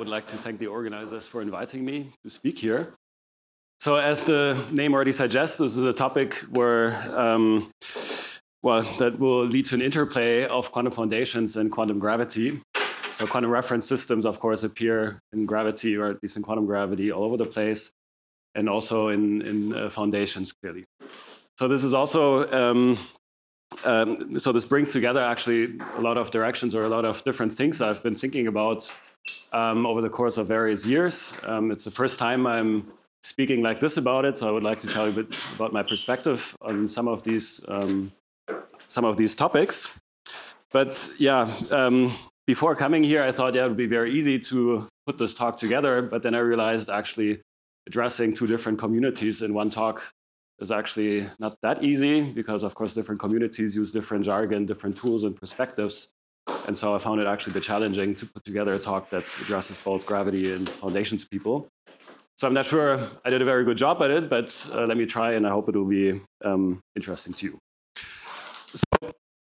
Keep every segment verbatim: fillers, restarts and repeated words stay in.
would like to thank the organizers for inviting me to speak here. So as the name already suggests, this is a topic where, um, well, that will lead to an interplay of quantum foundations and quantum gravity. So quantum reference systems, of course, appear in gravity, or at least in quantum gravity, all over the place, and also in, in uh, foundations, clearly. So this is also, um, um, so this brings together actually a lot of directions or a lot of different things I've been thinking about um, over the course of various years. Um, it's the first time I'm speaking like this about it, so I would like to tell you a bit about my perspective on some of these, um, some of these topics. But yeah, um, before coming here, I thought yeah, it would be very easy to put this talk together, but then I realized actually addressing two different communities in one talk is actually not that easy, because of course different communities use different jargon, different tools and perspectives. And so I found it actually a bit challenging to put together a talk that addresses both gravity and foundations people. So I'm not sure I did a very good job at it, but uh, let me try, and I hope it will be um, interesting to you. So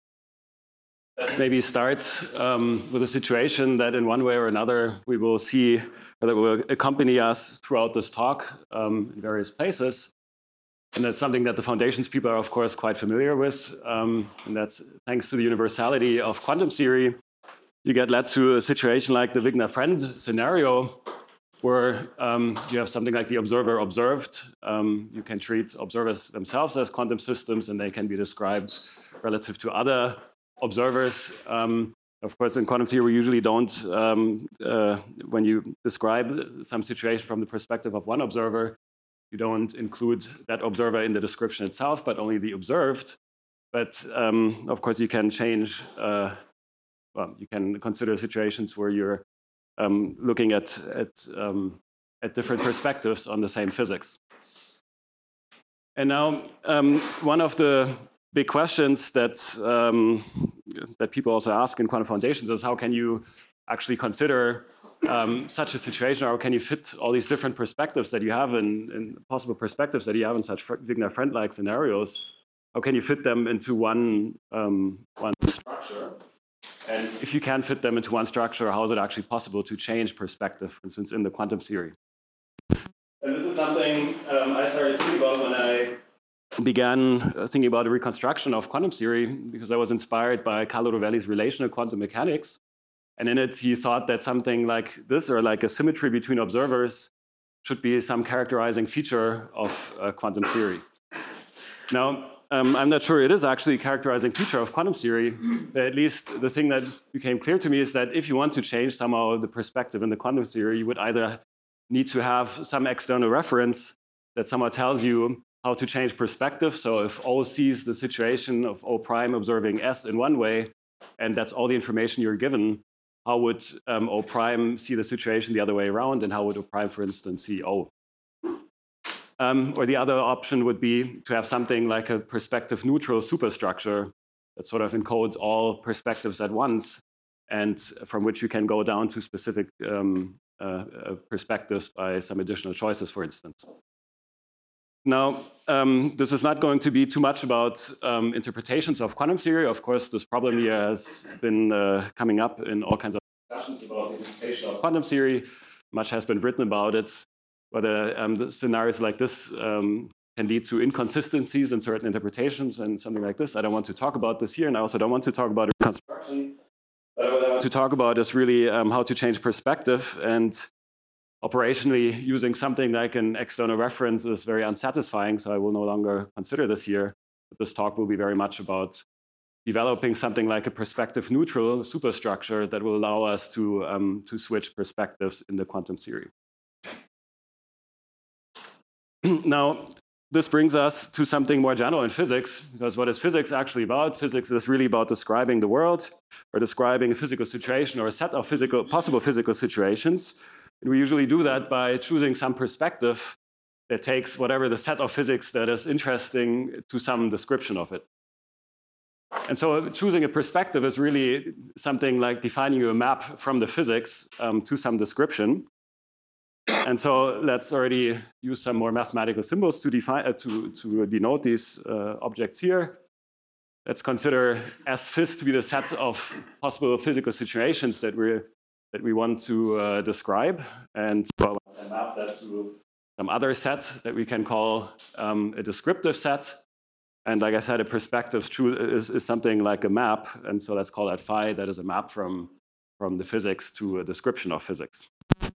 let's maybe start um, with a situation that in one way or another we will see, or that will accompany us throughout this talk um, in various places. And that's something that the foundations people are, of course, quite familiar with. Um, and that's thanks to the universality of quantum theory. You get led to a situation like the Wigner-Friend scenario, where um, you have something like the observer observed. Um, you can treat observers themselves as quantum systems, and they can be described relative to other observers. Um, of course, in quantum theory, we usually don't, um, uh, when you describe some situation from the perspective of one observer, you don't include that observer in the description itself, but only the observed. But um, of course, you can change, uh, well, you can consider situations where you're um, looking at, at, um, at different perspectives on the same physics. And now, um, one of the big questions that, um, that people also ask in quantum foundations is how can you actually consider Um, such a situation, or can you fit all these different perspectives that you have in, in possible perspectives that you have in such Wigner-Friend-like scenarios? How can you fit them into one, um, one structure? And if you can fit them into one structure, how is it actually possible to change perspective, for instance, in the quantum theory? And this is something um, I started thinking about when I began thinking about the reconstruction of quantum theory, because I was inspired by Carlo Rovelli's Relational Quantum Mechanics. And in it, he thought that something like this, or like a symmetry between observers, should be some characterizing feature of uh, quantum theory. Now, um, I'm not sure it is actually a characterizing feature of quantum theory. But at least the thing that became clear to me is that if you want to change somehow the perspective in the quantum theory, you would either need to have some external reference that somehow tells you how to change perspective. So if O sees the situation of O prime observing S in one way, and that's all the information you're given, how would um, O prime see the situation the other way around, and how would O prime, for instance, see O? Um, or the other option would be to have something like a perspective neutral superstructure that sort of encodes all perspectives at once, and from which you can go down to specific um, uh, uh, perspectives by some additional choices, for instance. Now, um, this is not going to be too much about um, interpretations of quantum theory. Of course, this problem here has been uh, coming up in all kinds of discussions about the interpretation of quantum theory. Much has been written about it, whether um, the scenarios like this um, can lead to inconsistencies in certain interpretations and something like this. I don't want to talk about this here, and I also don't want to talk about reconstruction. But what I want to talk about is really um, how to change perspective, and operationally, using something like an external reference is very unsatisfying, so I will no longer consider this here. But this talk will be very much about developing something like a perspective-neutral superstructure that will allow us to, um, to switch perspectives in the quantum theory. Now, this brings us to something more general in physics, because what is physics actually about? Physics is really about describing the world, or describing a physical situation, or a set of physical, possible physical situations. And we usually do that by choosing some perspective that takes whatever the set of physics that is interesting to some description of it. And so choosing a perspective is really something like defining a map from the physics um, to some description. And so let's already use some more mathematical symbols to, define, uh, to, to denote these uh, objects here. Let's consider S phys to be the set of possible physical situations that we're that we want to uh, describe, and so I can map that to some other set that we can call um, a descriptive set. And like I said, a perspective is, is something like a map, and so let's call that phi. That is a map from, from the physics to a description of physics.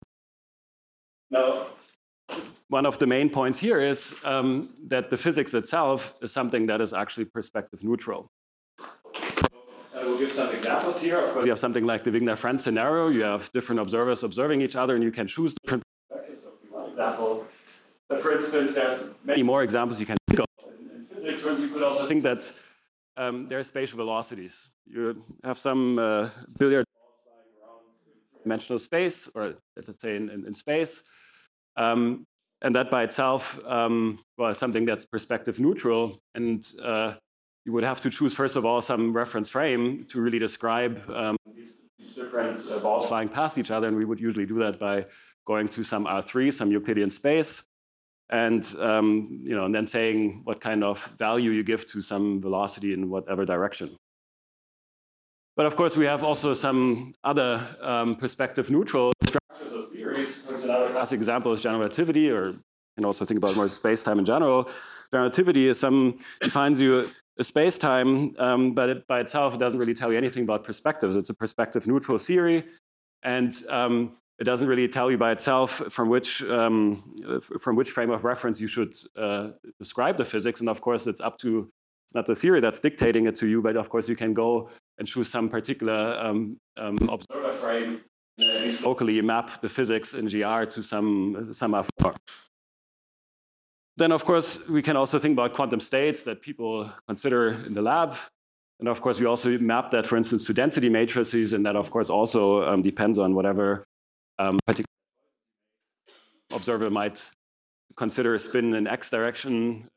Now, one of the main points here is um, that the physics itself is something that is actually perspective neutral. I will give some examples here. Of course, you have something like the Wigner-Friend scenario. You have different observers observing each other, and you can choose different perspectives. So one example. But for instance, there's many more examples you can think of. In, in physics, you could also think that um, there are spatial velocities. You have some uh, billiard balls flying around three-dimensional space, or let's say in, in, in space. Um, and that by itself, um, well, is something that's perspective neutral. And uh, you would have to choose, first of all, some reference frame to really describe um, these, these different uh, balls flying past each other. And we would usually do that by going to some R three, some Euclidean space, and, um, you know, and then saying what kind of value you give to some velocity in whatever direction. But of course, we have also some other um, perspective neutral structures of theories. For another classic example is general relativity, or you can also think about more space-time in general. General relativity is some defines you a space-time, um, but it by itself doesn't really tell you anything about perspectives. It's a perspective neutral theory, and um, it doesn't really tell you by itself from which um, from which frame of reference you should uh, describe the physics. And of course, it's up to it's not the theory that's dictating it to you, but of course you can go and choose some particular um, um, observer frame, and at least locally map the physics in G R to some some R four. Then, of course, we can also think about quantum states that people consider in the lab. And of course, we also map that, for instance, to density matrices, and that, of course, also um, depends on whatever um, particular observer might consider a spin in X direction.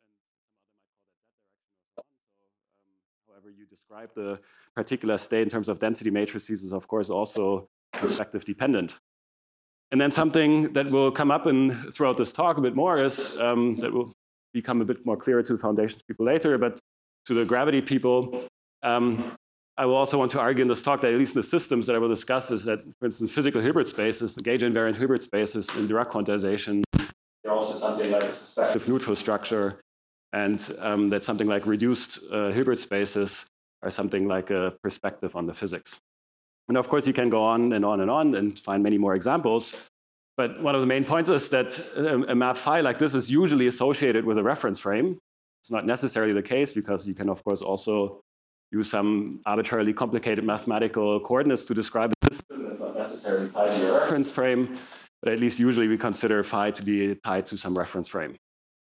However you describe the particular state in terms of density matrices is, of course, also perspective dependent. And then something that will come up in, throughout this talk a bit more is, um, that will become a bit more clear to the foundations people later, but to the gravity people, um, I will also want to argue in this talk that at least in the systems that I will discuss is that, for instance, physical Hilbert spaces, the gauge invariant Hilbert spaces in Dirac quantization, they're also something like a perspective neutral structure, and um, that something like reduced uh, Hilbert spaces are something like a perspective on the physics. And of course, you can go on and on and on and find many more examples. But one of the main points is that a map phi like this is usually associated with a reference frame. It's not necessarily the case, because you can, of course, also use some arbitrarily complicated mathematical coordinates to describe a system that's not necessarily tied to your reference frame. But at least usually we consider phi to be tied to some reference frame.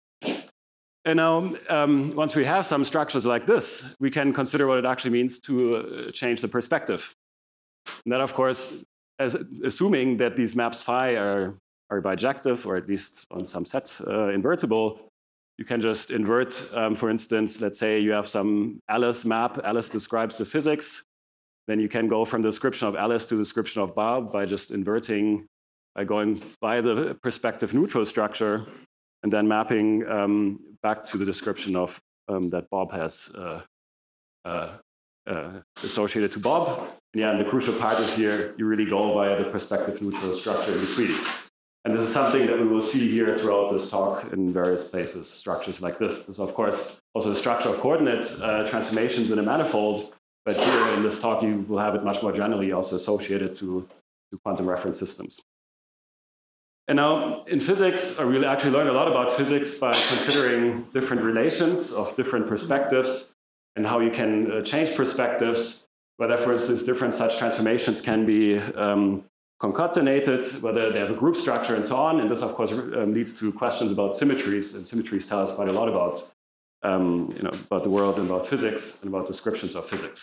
And now, um, once we have some structures like this, we can consider what it actually means to uh, change the perspective. And that, of course, as, assuming that these maps phi are, are bijective, or at least on some set uh, invertible, you can just invert, um, for instance, let's say you have some Alice map. Alice describes the physics. Then you can go from the description of Alice to the description of Bob by just inverting, by going by the perspective neutral structure, and then mapping um, back to the description of um, that Bob has uh, uh, uh, associated to Bob. And yeah, and the crucial part is here, you really go via the perspective neutral structure in between. And this is something that we will see here throughout this talk in various places, structures like this. This is, of course, also the structure of coordinate uh, transformations in a manifold, but here in this talk, you will have it much more generally also associated to, to quantum reference systems. And now, in physics, or we'll actually learn a lot about physics by considering different relations of different perspectives and how you can uh, change perspectives, whether, for instance, different such transformations can be um, concatenated, whether they have a group structure and so on. And this, of course, um, leads to questions about symmetries, and symmetries tell us quite a lot about, um, you know, about the world and about physics and about descriptions of physics.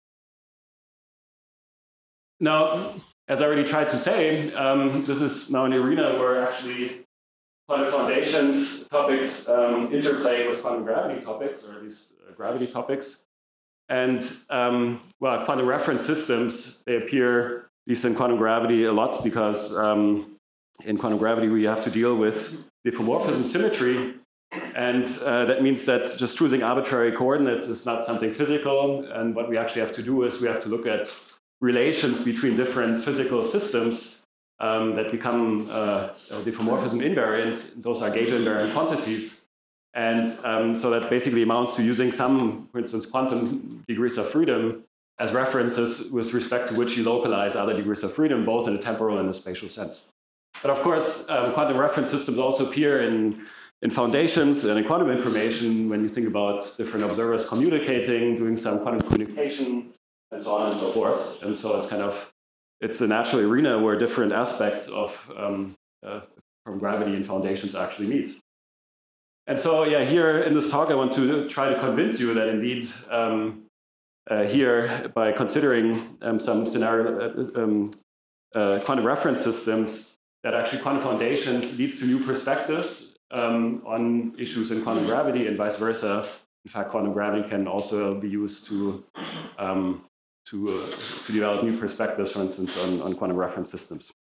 Now, as I already tried to say, um, this is now an arena where actually quantum foundations topics um, interplay with quantum gravity topics, or at least uh, gravity topics. And um, well, quantum reference systems, they appear, at least in quantum gravity, a lot, because um, in quantum gravity we have to deal with diffeomorphism symmetry. And uh, that means that just choosing arbitrary coordinates is not something physical. And what we actually have to do is we have to look at relations between different physical systems um, that become uh, diffeomorphism invariant. Those are gauge invariant quantities. And um, so that basically amounts to using some, for instance, quantum degrees of freedom as references with respect to which you localize other degrees of freedom, both in a temporal and a spatial sense. But of course, um, quantum reference systems also appear in, in foundations and in quantum information when you think about different observers communicating, doing some quantum communication, and so on and so forth. And so it's kind of, it's a natural arena where different aspects of um, uh, from gravity and foundations actually meet. And so, yeah, here in this talk, I want to try to convince you that indeed, um, uh, here, by considering um, some scenario uh, um, uh, quantum reference systems, that actually quantum foundations leads to new perspectives um, on issues in quantum gravity and vice versa. In fact, quantum gravity can also be used to um, to, uh, to develop new perspectives, for instance, on, on quantum reference systems.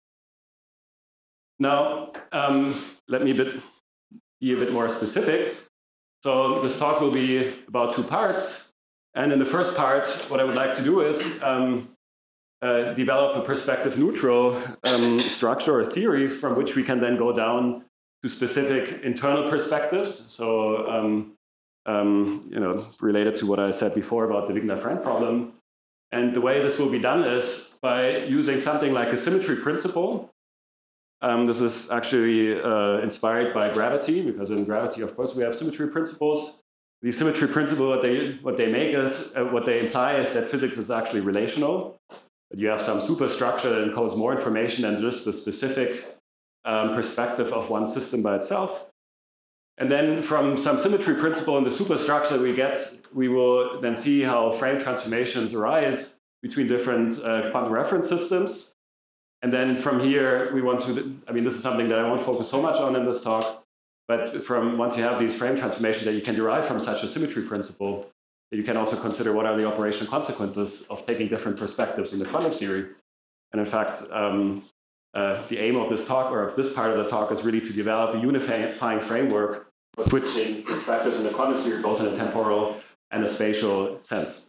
Now, um, let me bit, be a bit more specific. So this talk will be about two parts. And in the first part, what I would like to do is um, uh, develop a perspective-neutral um, structure or theory from which we can then go down to specific internal perspectives. So, um, um, you know, related to what I said before about the Wigner-Frank problem. And the way this will be done is by using something like a symmetry principle. Um, this is actually uh, inspired by gravity, because in gravity, of course, we have symmetry principles. The symmetry principle, what they, what they make is, uh, what they imply is that physics is actually relational. You have some superstructure that encodes more information than just the specific um, perspective of one system by itself. And then from some symmetry principle in the superstructure that we get, we will then see how frame transformations arise between different uh, quantum reference systems. And then from here, we want to, I mean, this is something that I won't focus so much on in this talk, but from once you have these frame transformations that you can derive from such a symmetry principle, you can also consider what are the operational consequences of taking different perspectives in the quantum theory. And in fact, um, uh, the aim of this talk, or of this part of the talk, is really to develop a unifying framework for switching perspectives in the quantum theory, both in a temporal and a spatial sense.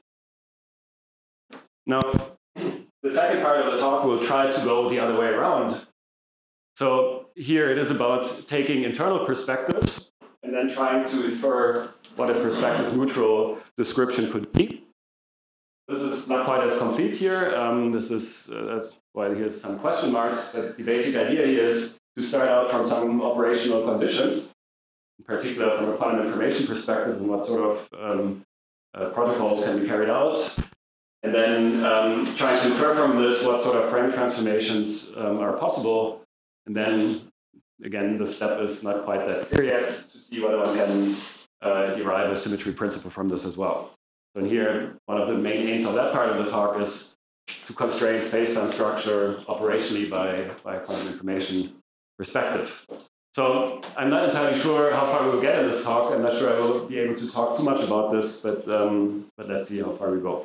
Now, the second part of the talk will try to go the other way around. So here it is about taking internal perspectives and then trying to infer what a perspective-neutral description could be. This is not quite as complete here. Um, this is uh, that's why here's some question marks. But the basic idea here is to start out from some operational conditions, in particular from a quantum information perspective, and what sort of um, uh, protocols can be carried out. And then um, trying to infer from this what sort of frame transformations um, are possible. And then, again, the step is not quite that clear yet, to see whether one can uh, derive a symmetry principle from this as well. So here, one of the main aims of that part of the talk is to constrain space-time structure operationally by, by a quantum information perspective. So I'm not entirely sure how far we'll get in this talk. I'm not sure I will be able to talk too much about this, but, um, but let's see how far we go.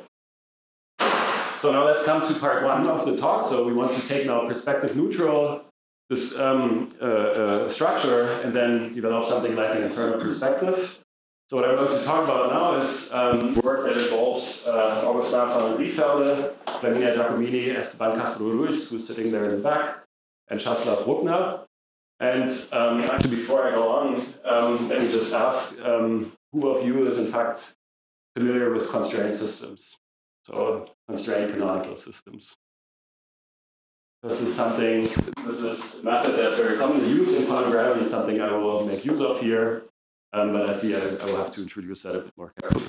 So now let's come to part one of the talk. So we want to take now perspective-neutral this um, uh, uh, structure and then develop something like an internal perspective. So what I'm going to talk about now is um, work that involves uh, Augustin van Liefelde, Flaminia Giacomini, Esteban Castro-Ruiz, who's sitting there in the back, and Czeslaw Bruckner. And um, actually, before I go on, um, let me just ask, um, who of you is in fact familiar with constrained systems? So constrained canonical systems. This is something, this is a method that's very commonly used in quantum gravity. It's something I will make use of here, um, but I see I, I will have to introduce that a bit more carefully.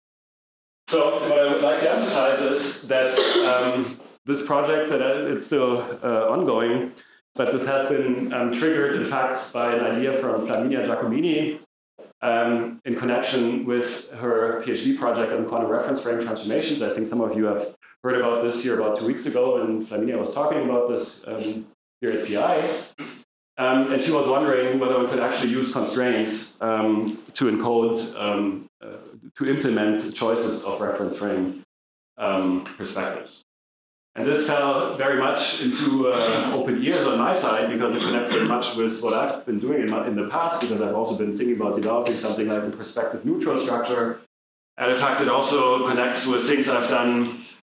So what I would like to emphasize is that um, this project, that it's still uh, ongoing, but this has been um, triggered, in fact, by an idea from Flaminia Giacomini um, in connection with her PhD project on quantum reference frame transformations. I think some of you have heard about this here about two weeks ago when Flaminia was talking about this um, here at P I. Um, and she was wondering whether one could actually use constraints um, to encode, um, uh, to implement choices of reference frame um, perspectives. And this fell very much into uh, open ears on my side because it connects very much with what I've been doing in, my, in the past, because I've also been thinking about developing something like a perspective-neutral structure. And in fact, it also connects with things I've done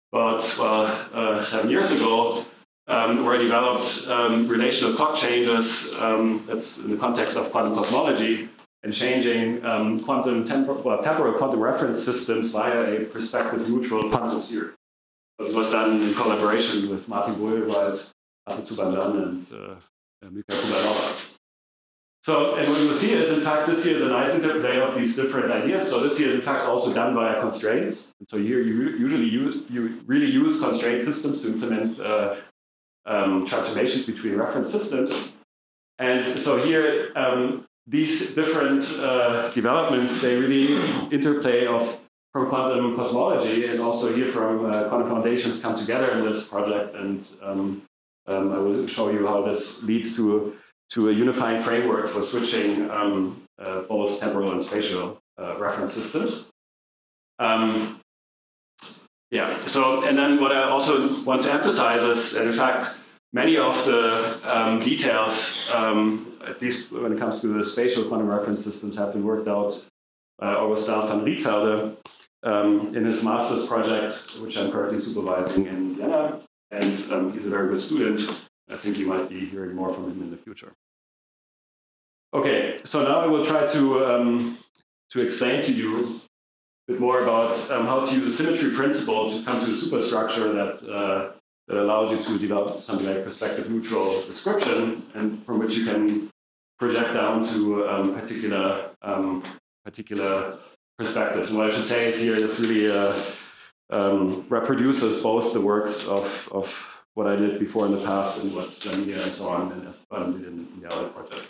about well, uh, seven years ago, um, where I developed um, relational clock changes. Um, that's in the context of quantum cosmology, and changing um, quantum tempor well, temporal quantum reference systems via a perspective neutral quantum theory. So it was done in collaboration with Martin Bohlewald, Arthur Tubanjan, and uh, Mikhail Kubanova. So, and what you see is, in fact, this here is a nice interplay of these different ideas. So this here is, in fact, also done via constraints. And so here you usually use, you really use constraint systems to implement uh, um, transformations between reference systems. And so here, um, these different uh, developments, they really interplay of from quantum cosmology and also here from uh, quantum foundations come together in this project. And um, um, I will show you how this leads to to a unifying framework for switching um, uh, both temporal and spatial uh, reference systems. Um, yeah, so, and then what I also want to emphasize is that, in fact, many of the um, details, um, at least when it comes to the spatial quantum reference systems, have been worked out by Augustin van Rietvelde um, in his master's project, which I'm currently supervising in Vienna, and um, he's a very good student. I think you might be hearing more from him in the future. Okay, so now I will try to, um, to explain to you a bit more about um, how to use a symmetry principle to come to a superstructure that, uh, that allows you to develop something like perspective neutral description, and from which you can project down to um, particular, um, particular perspectives. And what I should say is here, this really uh, um, reproduces both the works of, of what I did before in the past and what Jamia and so on and Esteban did in, in the other project.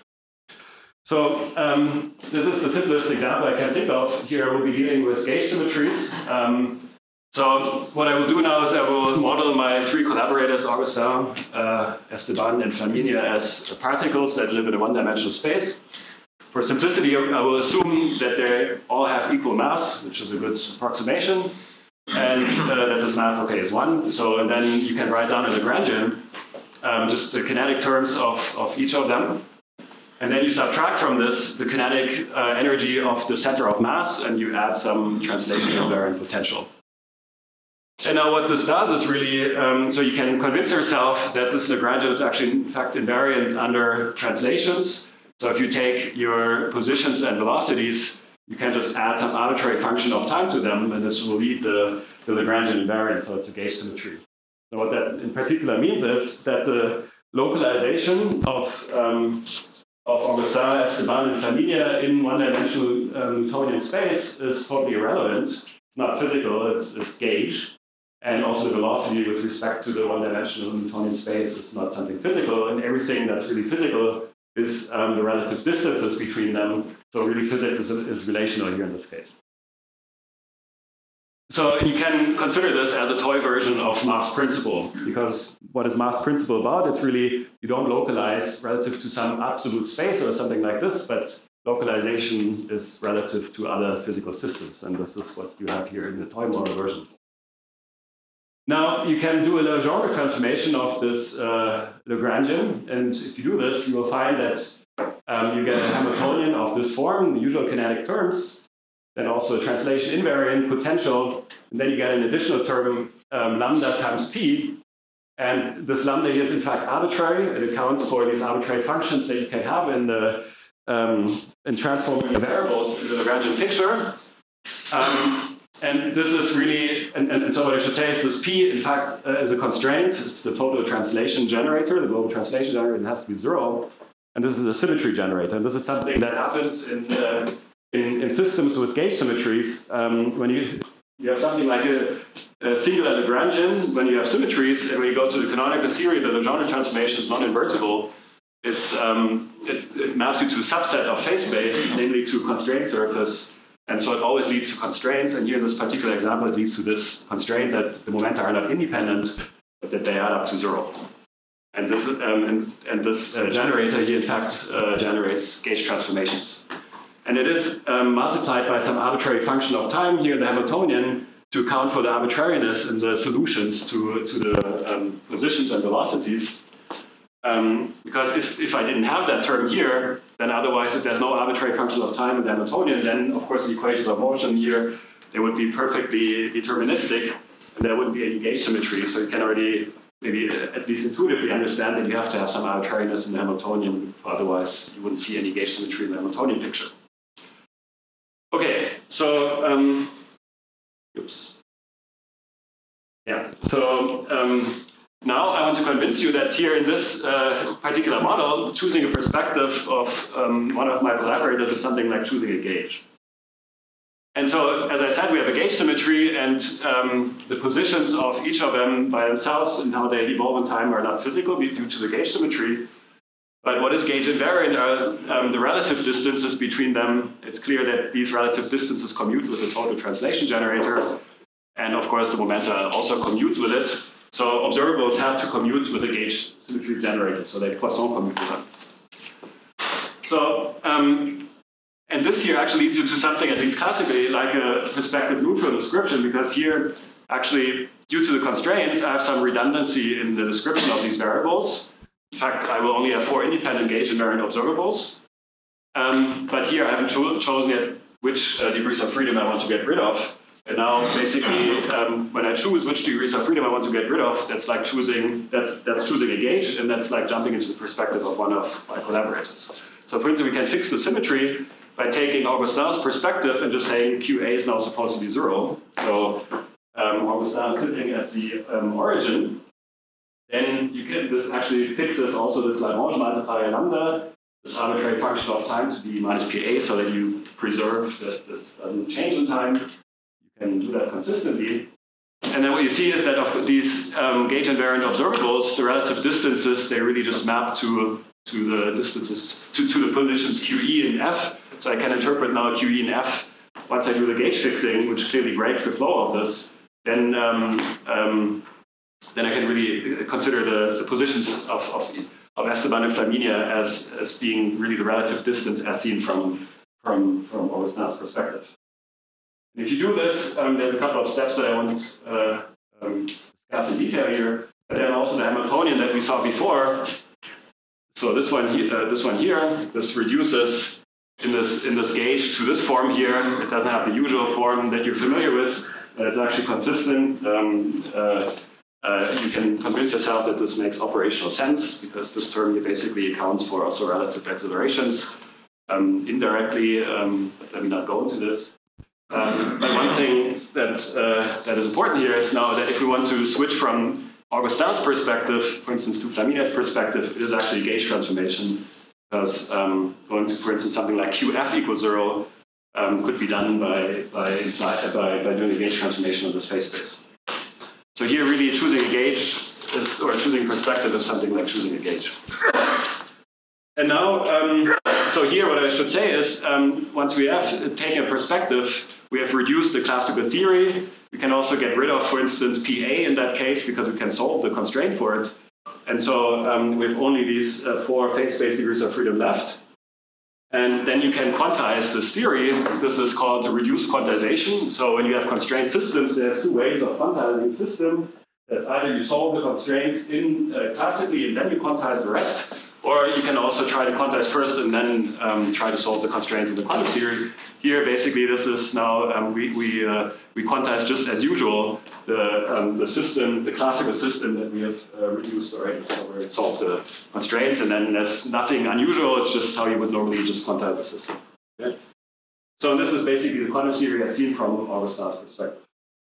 So um, this is the simplest example I can think of. Here I will be dealing with gauge symmetries. Um, so what I will do now is I will model my three collaborators, Augustin, uh, Esteban, and Flaminia, as particles that live in a one-dimensional space. For simplicity, I will assume that they all have equal mass, which is a good approximation. And uh, that this mass, okay, is one. So, and then you can write down in Lagrangian um, just the kinetic terms of, of each of them. And then you subtract from this the kinetic uh, energy of the center of mass, and you add some translation invariant potential. And now what this does is really, um, so you can convince yourself that this Lagrangian is actually, in fact, invariant under translations. So if you take your positions and velocities, you can just add some arbitrary function of time to them, and this will lead the, the Lagrangian invariant, so it's a gauge symmetry. So what that in particular means is that the localization of, um, of Augustin, Esteban, and Flaminia in one-dimensional uh, Newtonian space is totally irrelevant. It's not physical, it's, it's gauge. And also the velocity with respect to the one-dimensional Newtonian space is not something physical, and everything that's really physical is um, the relative distances between them. So really physics is, is relational here in this case. So you can consider this as a toy version of Mach's principle, because what is Mach's principle about? It's really, you don't localize relative to some absolute space or something like this, but localization is relative to other physical systems. And this is what you have here in the toy model version. Now, you can do a Legendre transformation of this uh, Lagrangian, and if you do this, you will find that um, you get a Hamiltonian of this form, the usual kinetic terms, then also a translation invariant potential, and then you get an additional term, um, lambda times p, and this lambda here is in fact arbitrary. It accounts for these arbitrary functions that you can have in the um, in transforming the variables in the Lagrangian picture. Um, And this is really, and, and, and so what I should say is this P, in fact, uh, is a constraint. It's the total translation generator, the global translation generator, it has to be zero. And this is a symmetry generator. And this is something that happens in, uh, in, in systems with gauge symmetries. Um, when you, you have something like a, a singular Lagrangian, when you have symmetries, and when you go to the canonical theory, the Legendre transformation is non-invertible. It's, um, it, it maps you to a subset of phase space, namely to a constraint surface. And so it always leads to constraints, and here in this particular example, it leads to this constraint that the momenta are not independent, but that they add up to zero. And this, is, um, and, and this uh, generator here, in fact, uh, generates gauge transformations. And it is um, multiplied by some arbitrary function of time here in the Hamiltonian to account for the arbitrariness in the solutions to, to the um, positions and velocities. Um, because if, if I didn't have that term here, then otherwise if there's no arbitrary function of time in the Hamiltonian, then of course the equations of motion here, they would be perfectly deterministic. and there wouldn't be any gauge symmetry. So you can already maybe at least intuitively understand that you have to have some arbitrariness in the Hamiltonian, otherwise you wouldn't see any gauge symmetry in the Hamiltonian picture. Okay, so um, oops. Yeah, so um, now I want to convince you that here in this uh, particular model, choosing a perspective of um, one of my collaborators is something like choosing a gauge. And so, as I said, we have a gauge symmetry, and um, the positions of each of them by themselves and how they evolve in time are not physical due to the gauge symmetry. But what is gauge invariant are um, the relative distances between them. It's clear that these relative distances commute with the total translation generator. And of course, the momenta also commute with it. So observables have to commute with the gauge symmetry generator, so they Poisson commute with them. So, um, and this here actually leads you to something, at least classically, like a perspective neutral description, because here, actually, due to the constraints, I have some redundancy in the description of these variables. In fact, I will only have four independent gauge invariant observables. Um, but here I haven't cho chosen yet which uh, degrees of freedom I want to get rid of. And now, basically, um, when I choose which degrees of freedom I want to get rid of, that's like choosing that's that's choosing a gauge, and that's like jumping into the perspective of one of my collaborators. So, for instance, we can fix the symmetry by taking Augustin's perspective and just saying Q A is now supposed to be zero. So, um, Augustin is sitting at the um, origin. Then you can this actually fixes also this Lagrange multiplier lambda, this arbitrary function of time to be minus P A, so that you preserve that this doesn't change in time. Can do that consistently. And then what you see is that of these um, gauge invariant observables, the relative distances, they really just map to, to the distances, to, to the positions Q E and F. So I can interpret now Q E and F once I do the gauge fixing, which clearly breaks the flow of this. Then, um, um, then I can really consider the, the positions of, of, of Esteban and Flaminia as, as being really the relative distance as seen from, from, from Augustin's perspective. If you do this, um, there's a couple of steps that I won't uh, um, discuss in detail here. But then also the Hamiltonian that we saw before. So this one, he uh, this one here, this reduces in this in this gauge to this form here. It doesn't have the usual form that you're familiar with. But it's actually consistent. Um, uh, uh, you can convince yourself that this makes operational sense because this term here basically accounts for also relative accelerations um, indirectly. Um, but let me not go into this. Um, but one thing that's, uh, that is important here is now that if we want to switch from Augustin's perspective, for instance, to Flaminia's perspective, it is actually a gauge transformation, because um, going to, for instance, something like Q F equals zero um, could be done by, by, by, by, by doing a gauge transformation of this phase space. So here really choosing a gauge is, or choosing perspective is something like choosing a gauge. And now, um, so here what I should say is, um, once we have taken a perspective, we have reduced the classical theory. We can also get rid of, for instance, P A in that case, because we can solve the constraint for it. And so um, we have only these uh, four phase space degrees of freedom left. And then you can quantize this theory. This is called a reduced quantization. So when you have constrained systems, there's two ways of quantizing the system. That's either you solve the constraints in uh, classically and then you quantize the rest, or you can also try to quantize first and then um, try to solve the constraints in the quantum theory. Here, basically, this is now, um, we, we, uh, we quantize just as usual the, um, the system, the classical system that we have uh, reduced already. So we solved the constraints, and then there's nothing unusual. It's just how you would normally just quantize the system. Okay? So this is basically the quantum theory as seen from Augustin's perspective.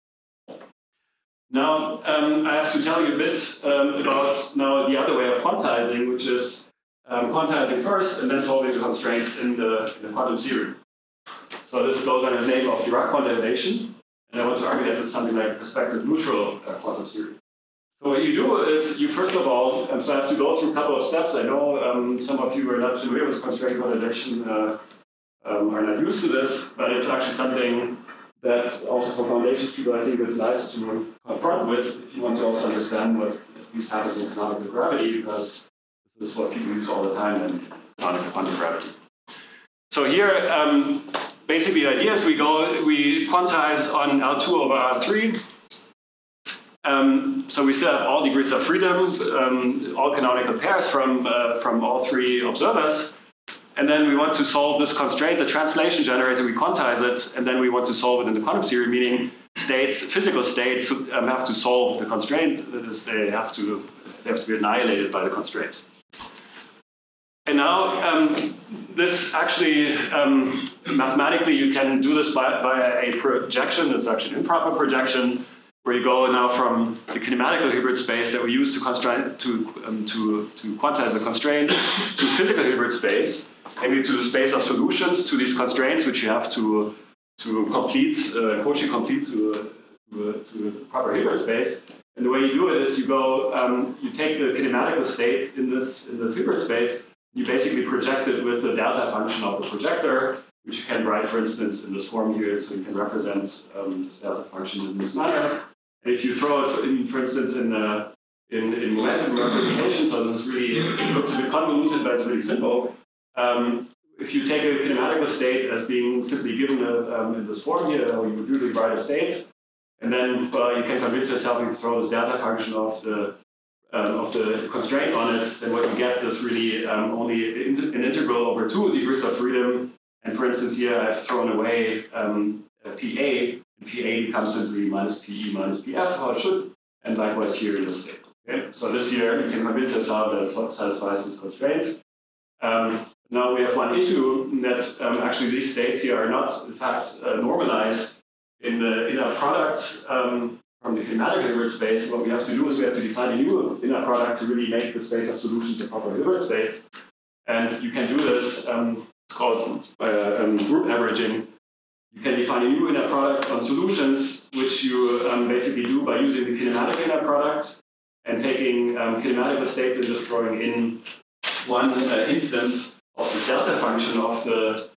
Now, um, I have to tell you a bit um, about now the other way of quantizing, which is um, quantizing first and then solving the constraints in the, in the quantum theory. So this goes under the name of Dirac quantization, and I want to argue that this is something like perspective neutral uh, quantum theory. So what you do is you first of all, um, so I have to go through a couple of steps. I know um, some of you are not familiar with constraint quantization, uh, um, are not used to this, but it's actually something that's also for foundations people I think is nice to confront with if you want to also understand what at least happens in canonical gravity, because this is what people use all the time in canonical quantum gravity. So here, um, basically the idea is we go, we quantize on L two over R three. Um, so we still have all degrees of freedom, um, all canonical pairs from, uh, from all three observers. And then we want to solve this constraint, the translation generator, we quantize it, and then we want to solve it in the quantum theory, meaning states, physical states, um, have to solve the constraint. That is, they have to they have to be annihilated by the constraint. And now, um, this actually, um, mathematically, you can do this by, by a projection. It's actually an improper projection, where you go now from the kinematical Hilbert space that we use to constrain to um, to to quantize the constraints to physical Hilbert space, maybe to the space of solutions to these constraints, which you have to to complete, uh, Cauchy complete to a, to, a, to a proper Hilbert space. And the way you do it is you go, um, you take the kinematical states in this in this Hilbert space. You basically project it with the delta function of the projector, which you can write, for instance, in this form here. So you can represent um, this delta function in this manner. And if you throw it, in, for instance, in, uh, in, in momentum representation, so this is really, it looks a bit convoluted, but it's really simple. Um, if you take a kinematical state as being simply given a, um, in this form here, or you would usually write a state, and then well, you can convince yourself you can throw this delta function of the Um, of the constraint on it, then what you get is really um, only an integral over two degrees of freedom. And for instance, here I've thrown away um, P A, and P A becomes simply minus P E minus P F, how it should, and likewise here in this state. Okay? So this here, you can convince yourself that it satisfies this constraint. Um, now we have one issue that um, actually these states here are not, in fact, uh, normalized in the inner product. Um, From the kinematical Hilbert space, what we have to do is we have to define a new inner product to really make the space of solutions a proper Hilbert space. And you can do this, um, it's called uh, um, group averaging. You can define a new inner product on solutions, which you um, basically do by using the kinematic inner product and taking um, kinematical states and just throwing in one uh, instance of the delta function of the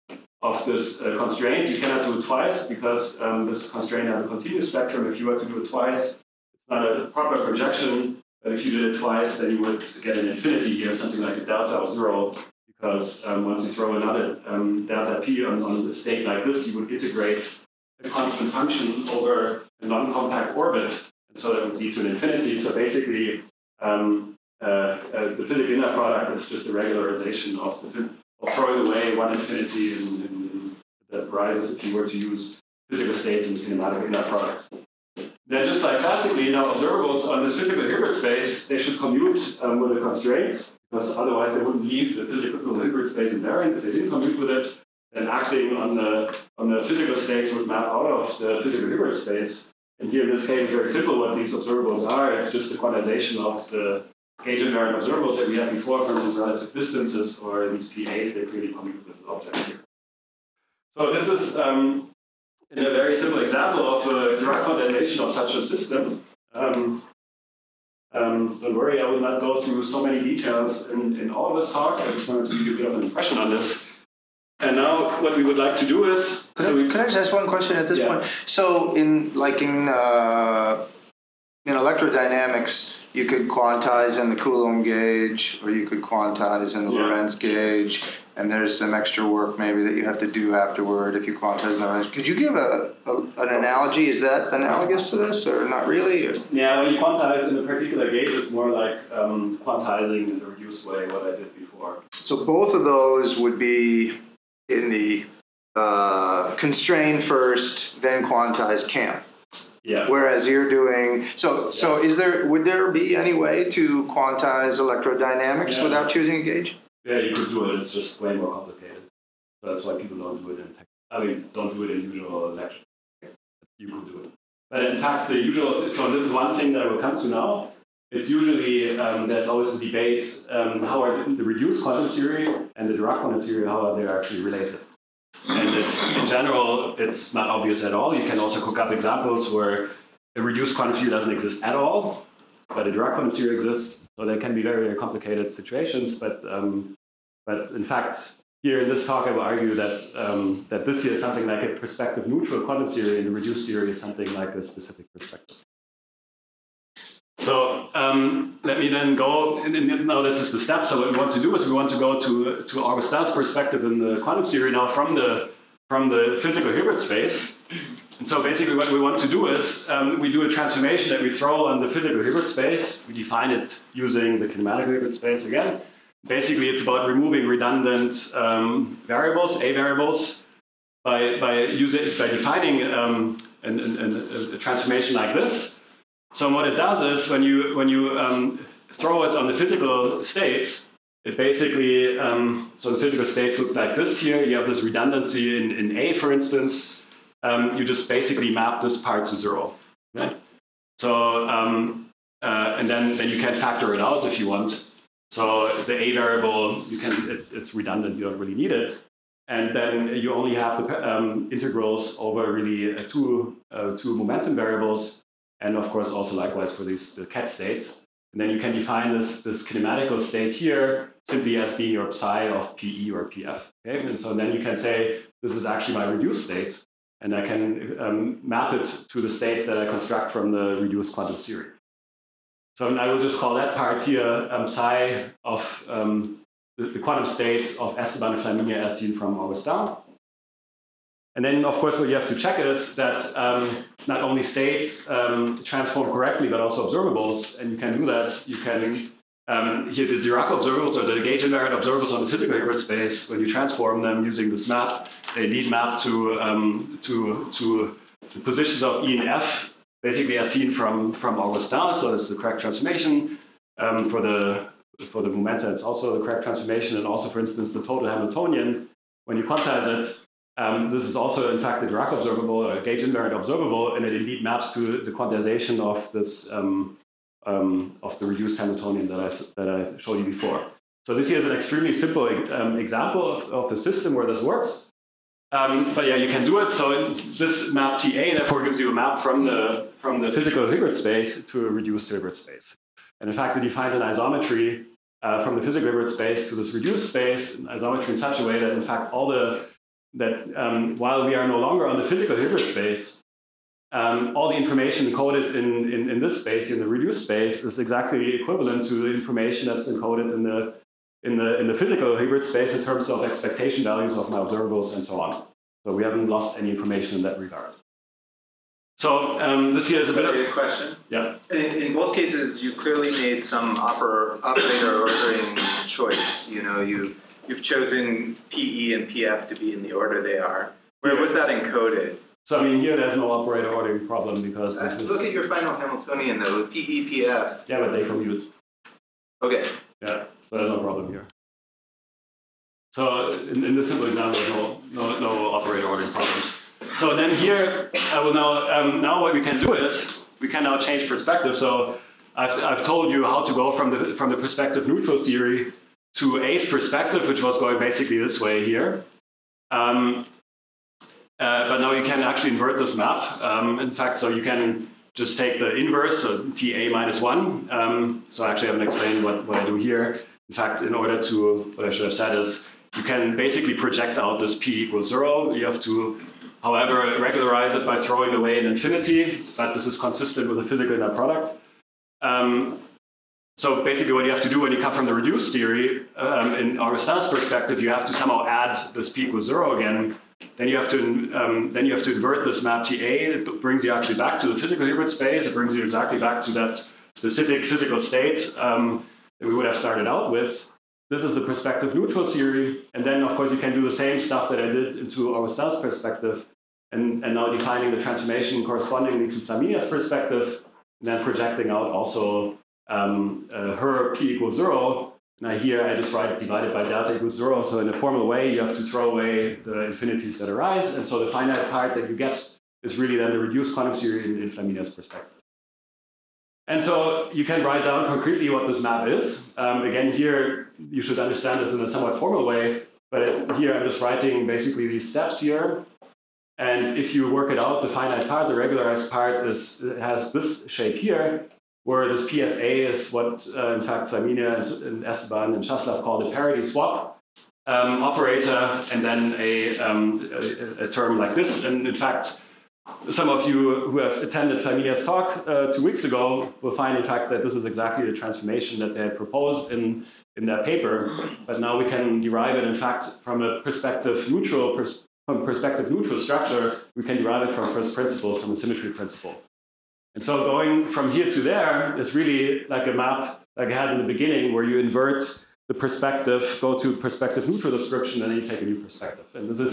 of this uh, constraint. You cannot do it twice because um, this constraint has a continuous spectrum. If you were to do it twice, it's not a proper projection, but if you did it twice, then you would get an infinity here, something like a delta of zero, because um, once you throw another um, delta p on, on the state like this, you would integrate a constant function over a non-compact orbit, and so that would lead to an infinity. So basically, um, uh, uh, the physical inner product is just a regularization of the of throwing away one infinity in, in, in that arises if you were to use physical states in the kinematic inner product. Then just like classically, now observables on this physical Hilbert space, they should commute um, with the constraints, because otherwise they wouldn't leave the physical Hilbert space invariant if they didn't commute with it. Then acting on the, on the physical states would map out of the physical Hilbert space. And here in this case, it's very simple what these observables are. It's just the quantization of the gauge invariant observables that we had before, for instance, relative distances or these P As, they really commute with the object here. So this is um, in a very simple example of a direct quantization of such a system. Um, um, don't worry, I will not go through so many details in, in all of this talk. I just wanted to give you a bit of an impression on this. And now what we would like to do is... Can, so I, we, can I just ask one question at this yeah. point? So in like in, uh, in electrodynamics, you could quantize in the Coulomb gauge, or you could quantize in the yeah. Lorentz gauge, and there's some extra work maybe that you have to do afterward if you quantize in the Lorentz. Could you give a, a an analogy? Is that analogous to this, or not really? Or? Yeah, when you quantize in a particular gauge, it's more like um, quantizing in the reduced way, what I did before. So both of those would be in the uh, constrain first, then quantize camp. Yeah. Whereas you're doing so. So yeah. Is there? Would there be any way to quantize electrodynamics yeah. without choosing a gauge? Yeah, you could do it. It's just way more complicated. So that's why people don't do it in tech. I mean, don't do it in usual lecture. You could do it. But in fact, the usual. So this is one thing that I will come to now. It's usually um, there's always a debate um, how are the reduced quantum theory and the Dirac quantum theory, how are they actually related. And it's, in general, it's not obvious at all. You can also cook up examples where a reduced quantum theory doesn't exist at all, but a Dirac quantum theory exists. So there can be very, very complicated situations. But, um, but in fact, here in this talk, I will argue that, um, that this here is something like a perspective neutral quantum theory, and the reduced theory is something like a specific perspective. So um, let me then go, and now this is the step. So what we want to do is we want to go to, to Augustin's perspective in the quantum theory now from the, from the physical Hilbert space. And so basically what we want to do is um, we do a transformation that we throw on the physical Hilbert space. We define it using the kinematic Hilbert space again. Basically it's about removing redundant um, variables, A variables, by, by, using, by defining um, an, an, an, a transformation like this. So what it does is when you, when you um, throw it on the physical states, it basically, um, so the physical states look like this here. You have this redundancy in, in A, for instance. Um, you just basically map this part to zero. Okay? So, um, uh, and then, then you can factor it out if you want. So the A variable, you can, it's, it's redundant, you don't really need it. And then you only have the um, integrals over really uh, two, uh, two momentum variables. And of course, also likewise for these the ket states. And then you can define this, this kinematical state here simply as being your psi of P E or P F. Okay? And so then you can say, this is actually my reduced state. And I can um, map it to the states that I construct from the reduced quantum theory. So I will just call that part here um, psi of um, the, the quantum state of Esteban and Flaminia as seen from Augustin. And then, of course, what you have to check is that um, not only states um, transform correctly, but also observables. And you can do that. You can, um, here the Dirac observables or the gauge invariant observables on the physical Hilbert space, when you transform them using this map, they indeed map to, um, to, to the positions of E and F, basically as seen from, from Augustin. So that's the correct transformation. Um, for, the, for the momenta, it's also the correct transformation. And also, for instance, the total Hamiltonian, when you quantize it, Um, this is also, in fact, a Dirac observable, a gauge invariant observable, and it indeed maps to the quantization of this um, um, of the reduced Hamiltonian that I that I showed you before. So this here is an extremely simple um, example of, of the system where this works. Um, but yeah, you can do it. So this map T A therefore gives you a map from the from the physical Hilbert space to a reduced Hilbert space, and in fact, it defines an isometry uh, from the physical Hilbert space to this reduced space, an isometry in such a way that, in fact, all the that um, while we are no longer on the physical Hilbert space, um, all the information encoded in, in, in this space, in the reduced space, is exactly equivalent to the information that's encoded in the, in the, in the physical Hilbert space in terms of expectation values of my observables and so on. So we haven't lost any information in that regard. So um, this here is a bit of a question. Yeah. In, in both cases, you clearly made some oper, operator ordering choice. You know, you You've chosen P E and P F to be in the order they are. Where yeah. was that encoded? So I mean, here there's no operator ordering problem because this uh, is... Look at your final Hamiltonian though, with P E, P F. Yeah, but they commute. Okay. Yeah, so there's no problem here. So in, in this simple example, there's no, no, no operator ordering problems. So then here, I will now, um, now what we can do is, we can now change perspective. So I've, I've told you how to go from the, from the perspective neutral theory to A's perspective, which was going basically this way here. Um, uh, but now you can actually invert this map. Um, in fact, so you can just take the inverse, so T A minus one. Um, so actually I haven't explained what, what I do here. In fact, in order to, what I should have said is, you can basically project out this P equals zero. You have to, however, regularize it by throwing away an infinity, but this is consistent with the physical inner product. Um, So basically what you have to do when you come from the reduced theory, um, in Augustin's perspective, you have to somehow add this P equals zero again. Then you have to um, then you have to invert this map T A. It brings you actually back to the physical Hilbert space. It brings you exactly back to that specific physical state um, that we would have started out with. This is the perspective neutral theory. And then, of course, you can do the same stuff that I did into Augustin's perspective and, and now defining the transformation correspondingly to Flaminia's perspective, and then projecting out also Um, uh, her P equals zero. Now here I just write divided by delta equals zero. So in a formal way, you have to throw away the infinities that arise. And so the finite part that you get is really then the reduced quantum theory in, in Flaminia's perspective. And so you can write down concretely what this map is. Um, again, here you should understand this in a somewhat formal way. But it, here I'm just writing basically these steps here. And if you work it out, the finite part, the regularized part, is has this shape here, where this P F A is what, uh, in fact, Flaminia and, and Esteban and Časlav call the parity swap um, operator, and then a, um, a, a term like this. And in fact, some of you who have attended Flaminia's talk uh, two weeks ago will find, in fact, that this is exactly the transformation that they had proposed in, in their paper. But now we can derive it, in fact, from a perspective neutral, pers from perspective neutral structure, we can derive it from first principles, from the symmetry principle. And so going from here to there is really like a map like I had in the beginning, where you invert the perspective, go to perspective neutral description, and then you take a new perspective. And this is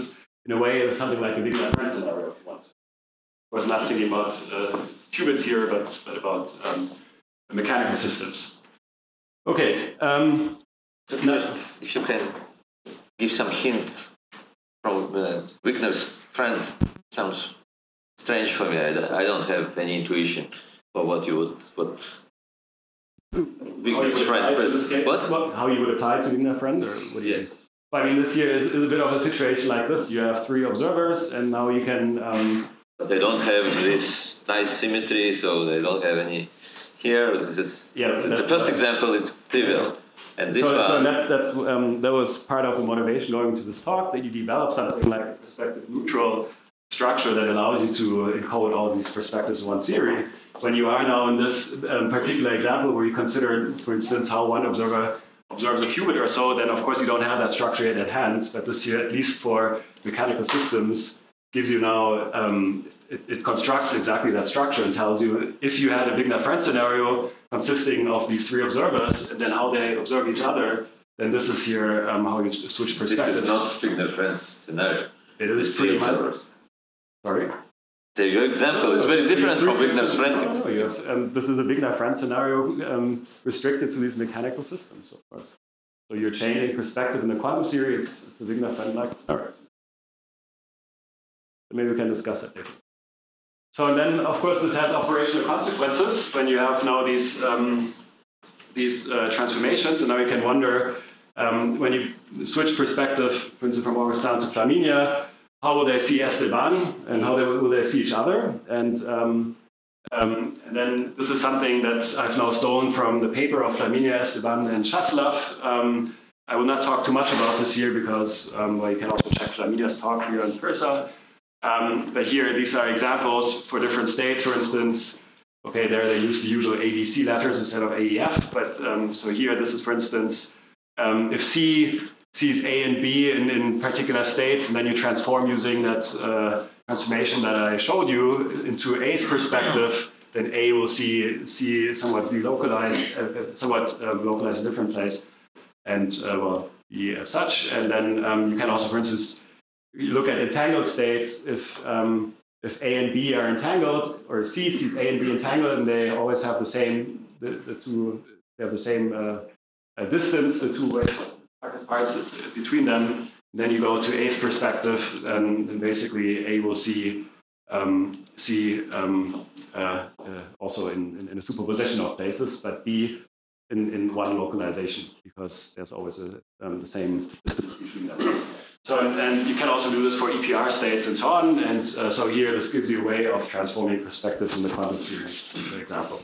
in a way, it's something like a Wigner-Friend scenario, if you want. Of course, not thinking about uh, qubits here, but, but about um, mechanical systems. Okay. Um, Just, if you can give some hint from uh, Wigner's friend, sounds strange for me. I, I don't have any intuition for what you would, what Wigner's friend, but what? what? How you would apply to Wigner-Friend, or what do you? Yes. I mean, this here is, is a bit of a situation like this. You have three observers, and now you can. Um, But they don't have this nice symmetry, so they don't have any. Here, this is Yeah, it's the that's first right. example. It's trivial, and this so, one. so that's that's um, that was part of the motivation going to this talk, that you develop something like a perspective neutral structure that allows you to encode all these perspectives in one theory. When you are now in this um, particular example where you consider, for instance, how one observer observes a qubit or so, then of course you don't have that structure yet at hand. But this here, at least for mechanical systems, gives you now, um, it, it constructs exactly that structure and tells you if you had a Wigner-Friend scenario consisting of these three observers and then how they observe each other, then this is here um, how you switch perspectives. This is not Wigner-Friend scenario. It is It's pretty three much. Sorry? So your example is very different from Wigner's friend. No, no, you have, um, this is a Wigner-Friend scenario um, restricted to these mechanical systems, of course. So you're changing perspective in the quantum theory, it's the Wigner-Friend-like scenario. Maybe we can discuss that later. So and then, of course, this has operational consequences when you have now these um, these uh, transformations, and now you can wonder um, when you switch perspective, for instance, from Augustin to Flaminia, how will they see Esteban and how they, will they see each other? And, um, um, and then this is something that I've now stolen from the paper of Flaminia, Esteban, and Chaslav. Um, I will not talk too much about this here because um, well, you can also check Flaminia's talk here on Persa. Um, but here, these are examples for different states. For instance, okay, there they use the usual A B C letters instead of A E F. But um, so here, this is, for instance, um, if C sees A and B in, in particular states, and then you transform using that uh, transformation that I showed you into A's perspective, then A will see see somewhat delocalized, uh, somewhat uh, localized in a different place, and uh, well, B as such. And then um, you can also, for instance, you look at entangled states. If um, if A and B are entangled, or C sees A and B entangled, and they always have the same, the, the two, they have the same uh, uh, distance, the two parts between them. Then you go to A's perspective, and, and basically A will see um, see um, uh, uh, also in, in, in a superposition of places, but B in, in one localization, because there's always a, um, the same distance between them. So, and, and you can also do this for E P R states and so on. And uh, so here, this gives you a way of transforming perspectives in the quantum theory, for example.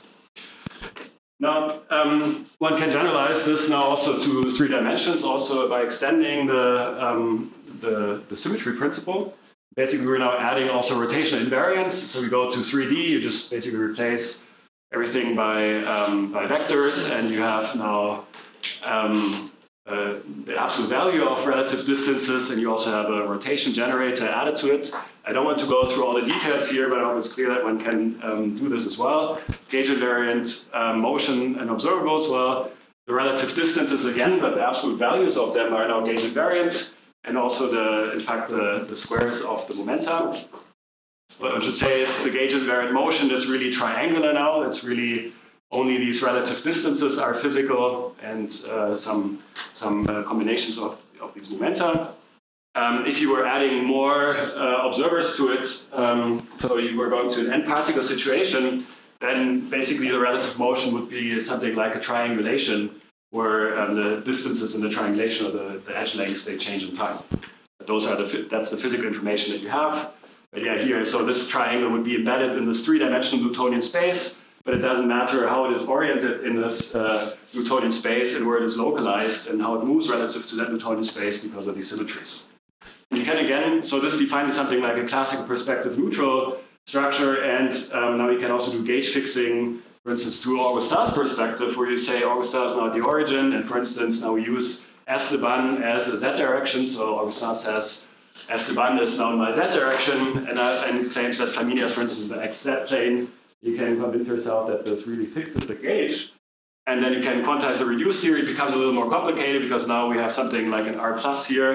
Now, um, one can generalize this now also to three dimensions, also by extending the, um, the, the symmetry principle. Basically, we're now adding also rotational invariance. So we go to three D, you just basically replace everything by, um, by vectors, and you have now um, Uh, the absolute value of relative distances, and you also have a rotation generator added to it. I don't want to go through all the details here, but I hope it's clear that one can um, do this as well. Gauge invariant um, motion and observables, well, the relative distances again, but the absolute values of them are now gauge invariant, and also the, in fact, the, the squares of the momenta. What I should say is the gauge invariant motion is really triangular now. It's really only these relative distances are physical, and uh, some some uh, combinations of, of these momenta. Um, if you were adding more uh, observers to it, um, so you were going to an n-particle situation, then basically the relative motion would be something like a triangulation, where um, the distances in the triangulation or the, the edge lengths, they change in time. But those are the that's the physical information that you have. But yeah, here, so this triangle would be embedded in this three-dimensional Newtonian space. But it doesn't matter how it is oriented in this uh, Newtonian space and where it is localized and how it moves relative to that Newtonian space because of these symmetries. You can again, so this defines something like a classical perspective neutral structure, and um, now you can also do gauge fixing, for instance, to Augustin's perspective, where you say Augustin is now at the origin, and for instance, now we use Esteban as a z direction, so Augustin says Esteban is now in my z direction, and, uh, and claims that Flaminia is, for instance, the xz plane. You can convince yourself that this really fixes the gauge. And then you can quantize the reduced theory. It becomes a little more complicated because now we have something like an R plus here,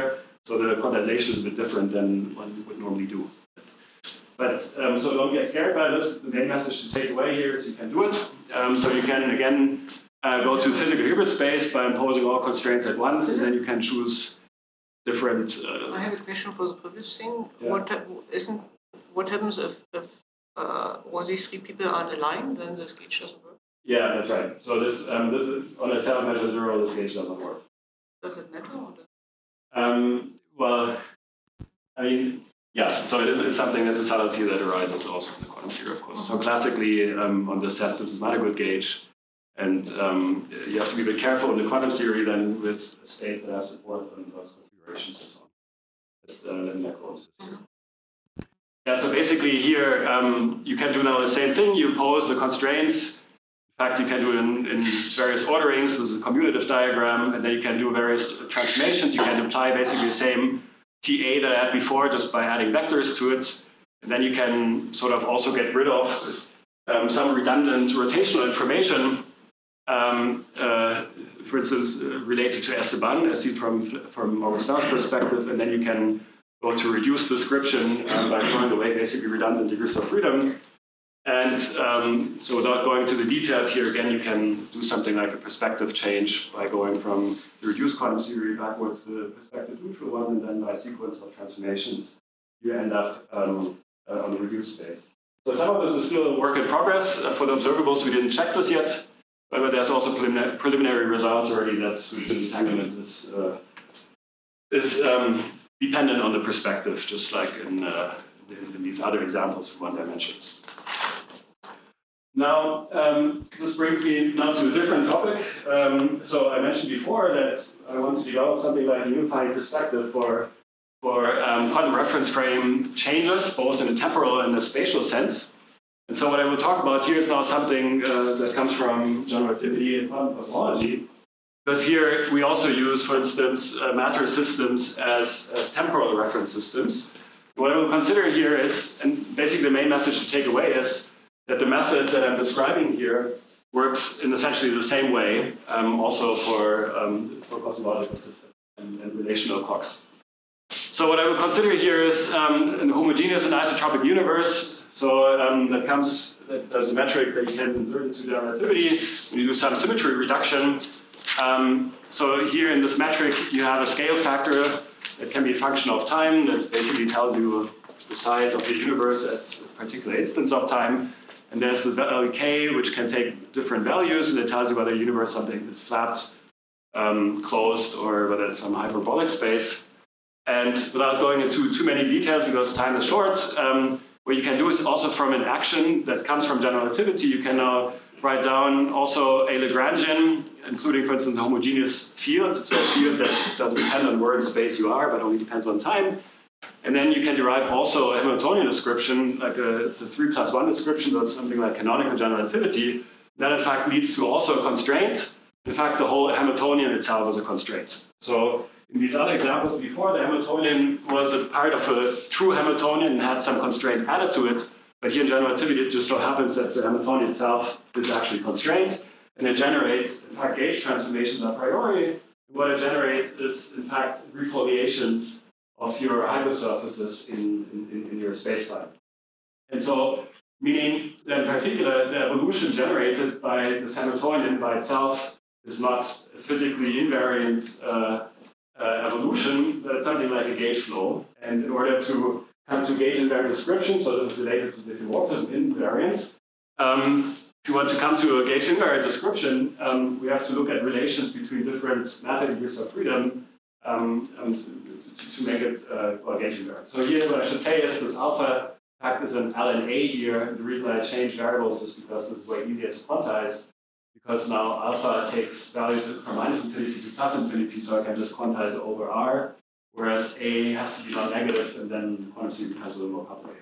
So the quantization is a bit different than what you would normally do. But um, so don't get scared by this. The main message to take away here is you can do it. Um, so you can, again, uh, go to physical Hilbert space by imposing all constraints at once, and then you can choose different... Uh, I have a question for the previous thing. Yeah. What isn't what happens if, if uh, all these three people aren't aligned, then this gauge doesn't work? Yeah, that's right. So this um, this is on a self measure zero, this gauge doesn't work. Does it matter? Or does Um, well, I mean, yeah. So it is it's something that's a subtlety that arises also in the quantum theory, of course. So classically, um, on this set, this is not a good gauge, and um, you have to be a bit careful in the quantum theory then with states that have support on those configurations and so on. But uh, let me not go into this. Yeah. So basically, here um, you can do now the same thing. You pose the constraints. In fact, you can do it in, in various orderings. This is a commutative diagram, and then you can do various transformations. You can apply basically the same T A that I had before just by adding vectors to it. And then you can sort of also get rid of um, some redundant rotational information, um, uh, for instance, uh, related to Esteban, as seen from, from Augustin's perspective. And then you can go to reduce description um, by throwing away basically redundant degrees of freedom. And um, so without going into the details here, again, you can do something like a perspective change by going from the reduced quantum theory backwards to the perspective neutral one, and then by a sequence of transformations, you end up um, uh, on the reduced space. So some of this is still a work in progress. Uh, for the observables, we didn't check this yet, but there's also preliminary, preliminary results already that the entanglement is, uh, is um, dependent on the perspective, just like in, uh, in, in these other examples of one dimensions. Now, um, this brings me now to a different topic. Um, so I mentioned before that I want to develop something like a unifying perspective for, for um, quantum reference frame changes, both in a temporal and a spatial sense. And so what I will talk about here is now something uh, that comes from general relativity and quantum cosmology. Because here we also use, for instance, uh, matter systems as, as temporal reference systems. What I will consider here is, and basically the main message to take away is, that the method that I'm describing here works in essentially the same way, um, also for, um, for cosmological systems and, and relational clocks. So what I would consider here is um, a homogeneous and isotropic universe. So um, that comes, that, that's a metric that you can insert into general relativity when you do some symmetry reduction. Um, so here in this metric, you have a scale factor that can be a function of time. That basically tells you the size of the universe at a particular instance of time. And there's this value k, which can take different values, and it tells you whether the universe is something is flat, um, closed, or whether it's some hyperbolic space. And without going into too many details, because time is short, um, what you can do is also from an action that comes from general relativity, you can now write down also a Lagrangian, including, for instance, homogeneous fields. It's a field that doesn't depend on where in space you are, but only depends on time. And then you can derive also a Hamiltonian description, like a, it's a three plus one description, so it's something like canonical general relativity. That in fact leads to also a constraint. In fact, the whole Hamiltonian itself is a constraint. So in these other examples before, the Hamiltonian was a part of a true Hamiltonian and had some constraints added to it. But here in general relativity, it just so happens that the Hamiltonian itself is actually constrained. And it generates, in fact, gauge transformations a priori. What it generates is, in fact, refoliations of your hypersurfaces in, in, in your spacetime. And so, meaning that in particular, the evolution generated by this Hamiltonian by itself is not a physically invariant uh, uh, evolution, but it's something like a gauge flow. And in order to come to gauge invariant description, so this is related to diffeomorphism invariance, um, if you want to come to a gauge invariant description, um, we have to look at relations between different matter degrees of freedom um, um, to, to make it uh, well, gauge invariant. So here what I should say is this alpha in fact is an L N A here. The reason I changed variables is because it's way easier to quantize, because now alpha takes values from minus infinity to plus infinity, so I can just quantize it over R, whereas A has to be non-negative, and then quantum theory becomes a little more complicated.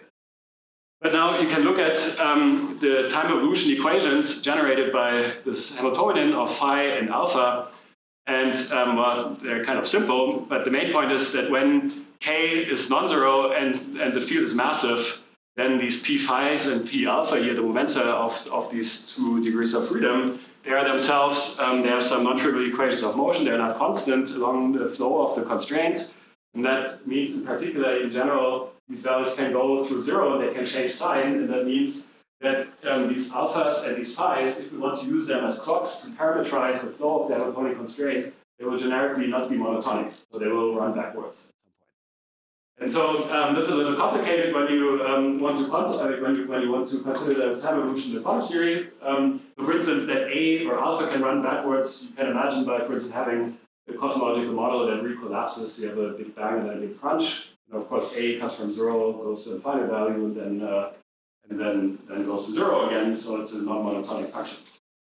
But now you can look at um, the time evolution equations generated by this Hamiltonian of phi and alpha. And um, well, they're kind of simple, but the main point is that when k is non-zero and, and the field is massive, then these p phis and p alpha here, the momenta of, of these two degrees of freedom, they are themselves, um, they have some non-trivial equations of motion. They're not constant along the flow of the constraints. And that means in particular, in general, these values can go through zero and they can change sign. And that means that um, these alphas and these phis, if we want to use them as clocks to parameterize the flow of the Hamiltonian constraint, they will generically not be monotonic. So they will run backwards. And so um, this is a little complicated when you um, want to uh, when you when you want to consider the time evolution in the quantum theory. Um, so for instance, that A or alpha can run backwards. You can imagine by, for instance, having a cosmological model that recollapses. You have a big bang and then a big crunch. And of course, A comes from zero, goes to infinite value, and then uh, and then then goes to zero again. So it's a non-monotonic function.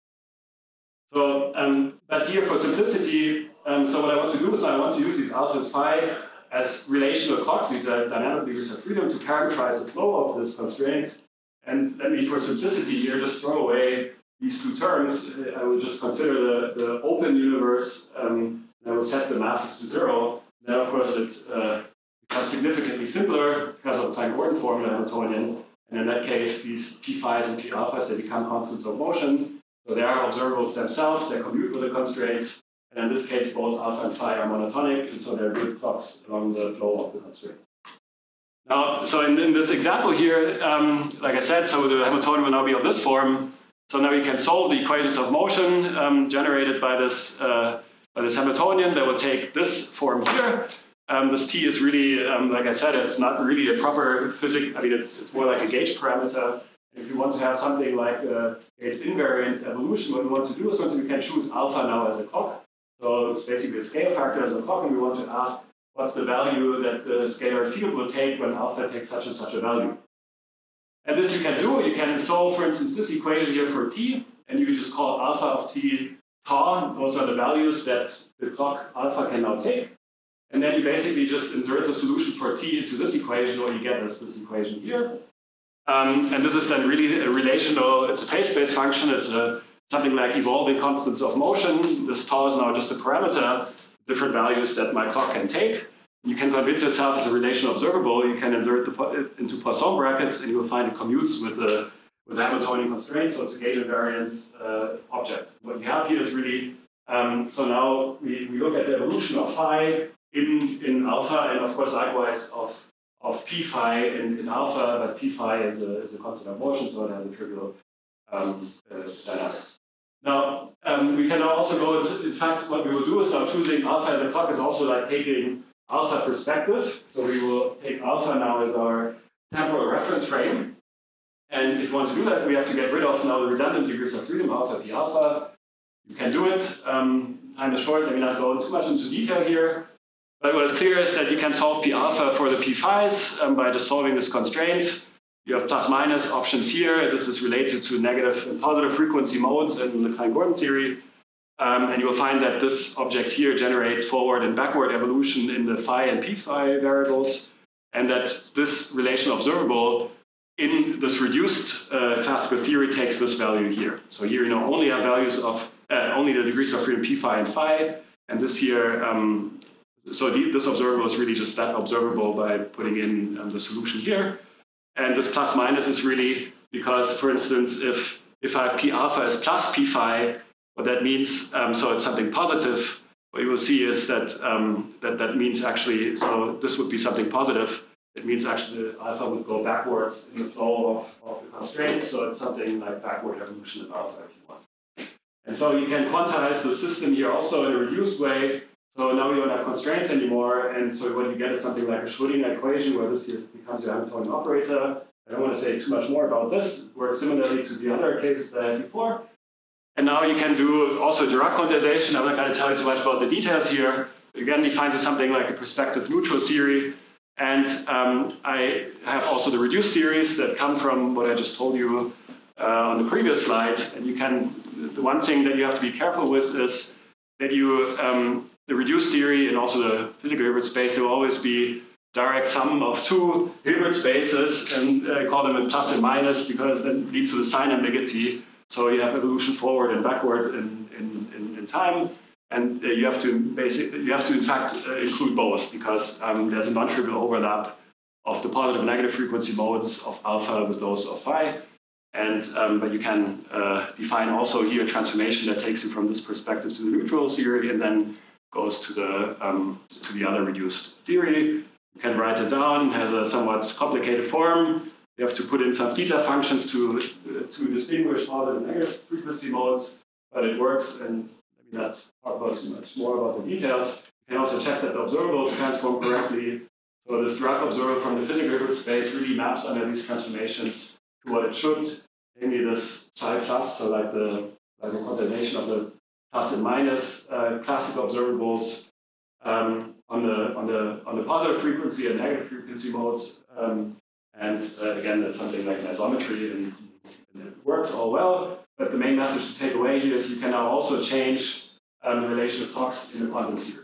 So, um, but here for simplicity, um, so what I want to do is I want to use these alpha and phi as relational clocks. These are dynamic degrees of freedom to parameterize the flow of this constraint. And let me, for simplicity here, just throw away these two terms. I will just consider the, the open universe. Um, and I will set the masses to zero. Then, of course, it uh, becomes significantly simpler because of the Klein-Gordon form of the Hamiltonian. And in that case, these p phis and p alphas, they become constants of motion. So they are observables themselves. They commute with the constraint. And in this case, both alpha and phi are monotonic, and so they're good clocks along the flow of the constraint. Now, so in, in this example here, um, like I said, so the Hamiltonian will now be of this form. So now we can solve the equations of motion um, generated by this, uh, by this Hamiltonian. That will take this form here. Um, this t is really, um, like I said, it's not really a proper physics. I mean, it's, it's more like a gauge parameter. If you want to have something like a gauge invariant evolution, what we want to do is we can choose alpha now as a clock. So it's basically a scale factor as a clock, and we want to ask what's the value that the scalar field will take when alpha takes such and such a value. And this you can do. You can solve, for instance, this equation here for t, and you can just call alpha of t tau. Those are the values that the clock alpha can now take. And then you basically just insert the solution for t into this equation, or you get this, this equation here. Um, and this is then really a relational, it's a phase-space function. It's a something like evolving constants of motion. This tau is now just a parameter, different values that my clock can take. You can convince yourself it's a relational observable. You can insert the, into Poisson brackets, and you will find it commutes with the, with the Hamiltonian constraint. So it's a gauge invariant uh, object. What you have here is really, um, so now we, we look at the evolution of phi in, in alpha, and of course likewise of, of p phi in, in alpha, but p phi is a, is a constant of motion, so it has a trivial um, uh, dynamics. Now, um, we can now also go into, in fact, what we will do is now choosing alpha as a clock is also like taking alpha perspective. So we will take alpha now as our temporal reference frame. And if we want to do that, we have to get rid of now the redundant degrees of freedom, alpha, p alpha. You can do it. Um, time is short, let me not go too much into detail here. But what is clear is that you can solve p alpha for the p phis um, by just solving this constraint. You have plus minus options here. This is related to negative and positive frequency modes in the Klein-Gordon theory. Um, and you will find that this object here generates forward and backward evolution in the phi and p phi variables, and that this relational observable in this reduced uh, classical theory takes this value here. So here you know only have values of uh, only the degrees of freedom p phi and phi, and this here, um, so the, this observable is really just that observable by putting in um, the solution here. And this plus minus is really because, for instance, if if I have p alpha as plus p phi, what that means, um, so it's something positive, what you will see is that, um, that that means actually, so this would be something positive. It means actually the alpha would go backwards in the flow of, of the constraints, so it's something like backward evolution of alpha if you want. And so you can quantize the system here also in a reduced way. So now we don't have constraints anymore, and so what you get is something like a Schrödinger equation where this here becomes your Hamiltonian operator. I don't want to say too much more about this. It works similarly to the other cases that I had before. And now you can do also Dirac quantization. I'm not going to tell you too much about the details here. Again, defines something like a perspective neutral theory. And um, I have also the reduced theories that come from what I just told you uh, on the previous slide. And you can, the one thing that you have to be careful with is that you, um, the reduced theory and also the physical Hilbert space, there will always be direct sum of two Hilbert spaces, and I call them a plus and minus because that leads to the sign ambiguity. So you have evolution forward and backward in, in, in, in time, and uh, you have to basically, you have to in fact uh, include both because um, there's a non-trivial overlap of the positive and negative frequency modes of alpha with those of phi. And, um, but you can uh, define also here a transformation that takes you from this perspective to the neutral theory and then goes to the um, to the other reduced theory. You can write it down. It has a somewhat complicated form. You have to put in some theta functions to uh, to distinguish positive and negative frequency modes, but it works. And let me not talk about too much more about the details. You can also check that the observables transform correctly. So this drug observer from the physical Hilbert space really maps under these transformations to what it should, namely this psi plus, so like the, like the quantization of the plus and minus uh, classical observables um, on the on the on the positive frequency and negative frequency modes. Um, and uh, again, that's something like isometry, and, and it works all well. But the main message to take away here is you can now also change um, the relation of clocks in the quantum theory.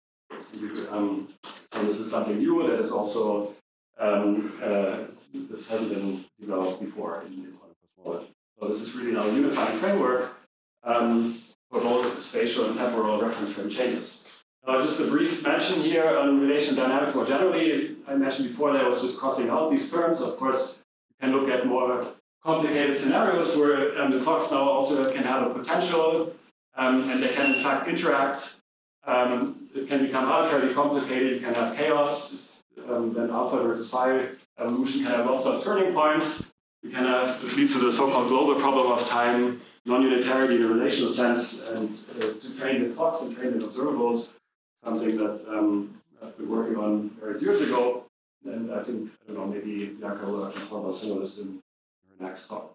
Um, so this is something new that is also, um, uh, this hasn't been developed before in, in quantum cosmology. So this is really now a unifying framework um, for both spatial and temporal reference frame changes. Uh, just a brief mention here on relation dynamics more generally. I mentioned before that I was just crossing out these terms. Of course, you can look at more complicated scenarios where um, the clocks now also can have a potential um, and they can in fact interact. Um, it can become arbitrarily complicated, you can have chaos, um, then alpha versus phi evolution can have lots of turning points. You can have, this leads to the so-called global problem of time, non-unitarity in a relational sense, and uh, to train the clocks and train the observables, something that um, I've been working on various years ago, and I think, I don't know, maybe Bianca will talk about some of this in her next talk.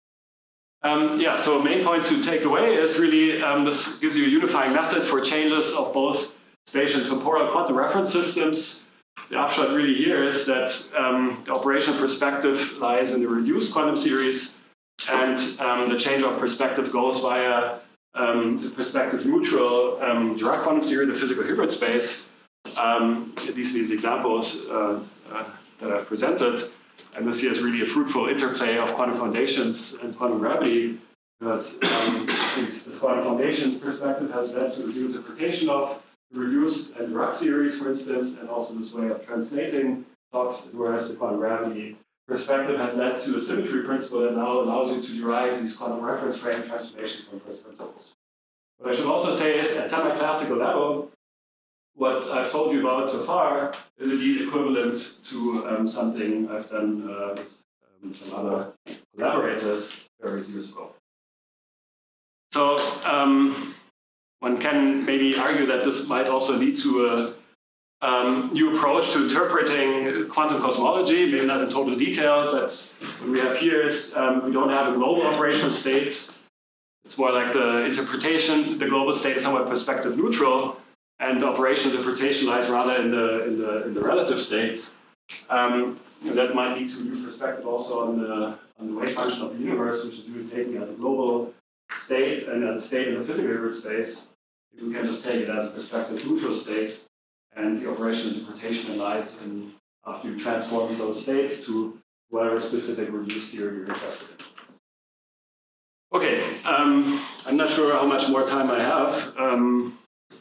Um, yeah, so main point to take away is really um, this gives you a unifying method for changes of both spatial and temporal quantum reference systems. The upshot really here is that um, the operational perspective lies in the reduced quantum series, and um, the change of perspective goes via um, the perspective neutral um, Dirac quantum theory, the physical Hilbert space. Um, these are these examples uh, uh, that I've presented. And this here is really a fruitful interplay of quantum foundations and quantum gravity, because um, this quantum foundations perspective has led to the new interpretation of the reduced and Dirac series, for instance, and also this way of translating clocks, whereas the quantum gravity perspective has led to a symmetry principle that now allows you to derive these quantum reference frame transformations from first principles. What I should also say is, at semi-classical level, what I've told you about so far is indeed equivalent to um, something I've done uh, with um, some other collaborators various years ago. So um, one can maybe argue that this might also lead to a um, new approach to interpreting quantum cosmology, maybe not in total detail, but what we have here is um, we don't have a global operational state. It's more like the interpretation, the global state is somewhat perspective neutral, and the operational interpretation lies rather in the in the in the relative states. Um, and that might lead to a new perspective also on the on the wave function of the universe, which is really taken as a global state and as a state in the physical Hilbert space. We can just take it as a perspective neutral state, and the operational interpretation lies in after you transform those states to whatever specific reduced theory you're interested in. Okay, um, I'm not sure how much more time I have. Um,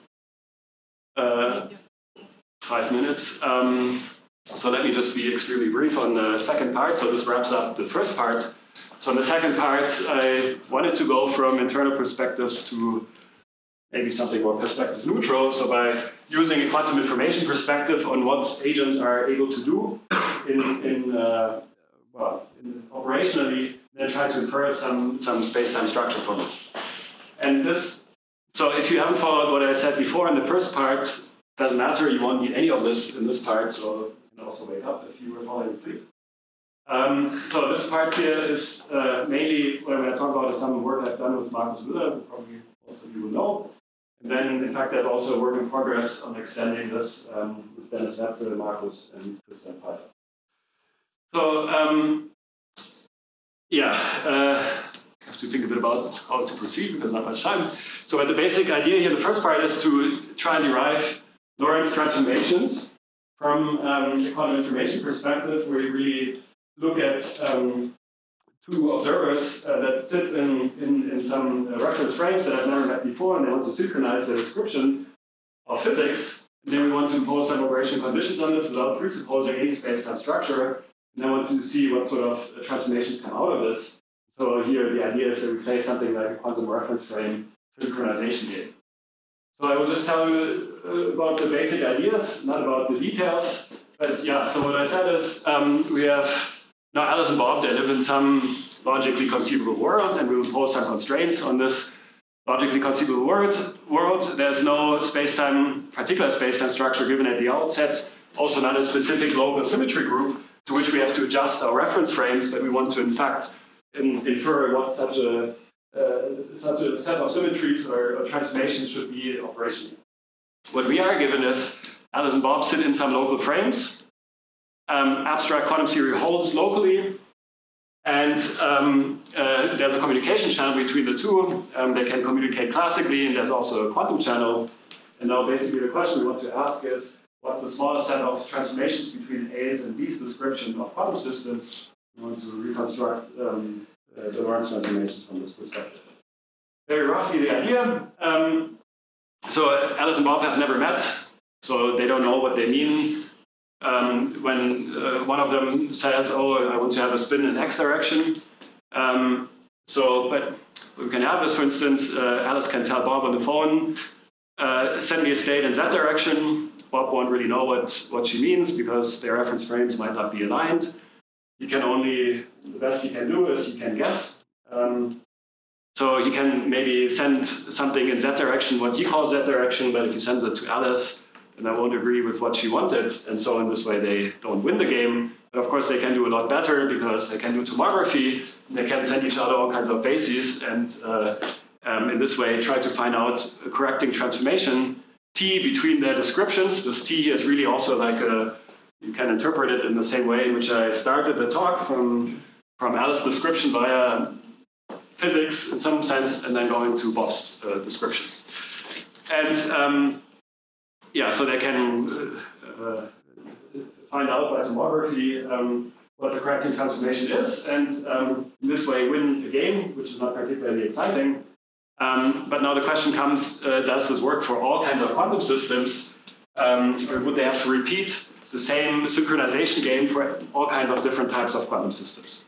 Uh, five minutes. Um, so let me just be extremely brief on the second part. So this wraps up the first part. So in the second part, I wanted to go from internal perspectives to maybe something more perspective neutral. So by using a quantum information perspective on what agents are able to do in, in uh, well, in operationally, then try to infer some, some space-time structure from it. And this So if you haven't followed what I said before in the first part, doesn't matter, you won't need any of this in this part, so you can also wake up if you were falling asleep. Um, so this part here is uh, mainly what I'm going to talk about is some work I've done with Markus Müller, who probably most of you will know. And then, in fact, there's also a work in progress on extending this um, with Dennis Netzel, Markus, and Christian Pfeiffer. So, um, yeah. Uh, I have to think a bit about how to proceed because not much time. So but the basic idea here, the first part is to try and derive Lorentz transformations from um, the quantum information perspective, where you really look at um, two observers uh, that sit in, in, in some uh, reference frames that I've never met before, and they want to synchronize the description of physics. And then we want to impose some operational conditions on this without presupposing any space-time structure. And then want to see what sort of transformations come out of this. So here the idea is that we play something like a quantum reference frame synchronization game. So I will just tell you uh, about the basic ideas, not about the details. But yeah, so what I said is um, we have now Alice and Bob, they live in some logically conceivable world, and we will pose some constraints on this logically conceivable world. world. There's no space-time, particular space-time structure given at the outset, also not a specific local symmetry group to which we have to adjust our reference frames, but we want to in fact in, infer what such a Uh, such a set of symmetries or, or transformations should be operational. What we are given is Alice and Bob sit in some local frames. Um, abstract quantum theory holds locally, and um, uh, there's a communication channel between the two. Um, they can communicate classically, and there's also a quantum channel. And now basically the question we want to ask is, what's the smallest set of transformations between A's and B's description of quantum systems? We want to reconstruct um, Uh, the Lorentz transformations from this perspective. Very roughly the idea. Um, so uh, Alice and Bob have never met, so they don't know what they mean. Um, when uh, one of them says, oh, I want to have a spin in X direction. Um, so, but we can have this, for instance, uh, Alice can tell Bob on the phone, uh, send me a state in Z direction. Bob won't really know what, what she means because their reference frames might not be aligned. He can only, the best he can do is he can guess. Um, so he can maybe send something in Z direction, what he calls Z direction, but if he sends it to Alice, then I won't agree with what she wanted. And so in this way, they don't win the game. But of course, they can do a lot better because they can do tomography. And they can send each other all kinds of bases. And uh, um, in this way, try to find out a correcting transformation T between their descriptions. This T is really also like a, you can interpret it in the same way in which I started the talk, from, from Alice's description via physics in some sense, and then going to Bob's uh, description. And um, yeah, so they can uh, uh, find out by tomography um, what the correcting transformation is, and um, in this way win a game, which is not particularly exciting. Um, but now the question comes, uh, does this work for all kinds of quantum systems? Um, or would they have to repeat the same synchronization game for all kinds of different types of quantum systems?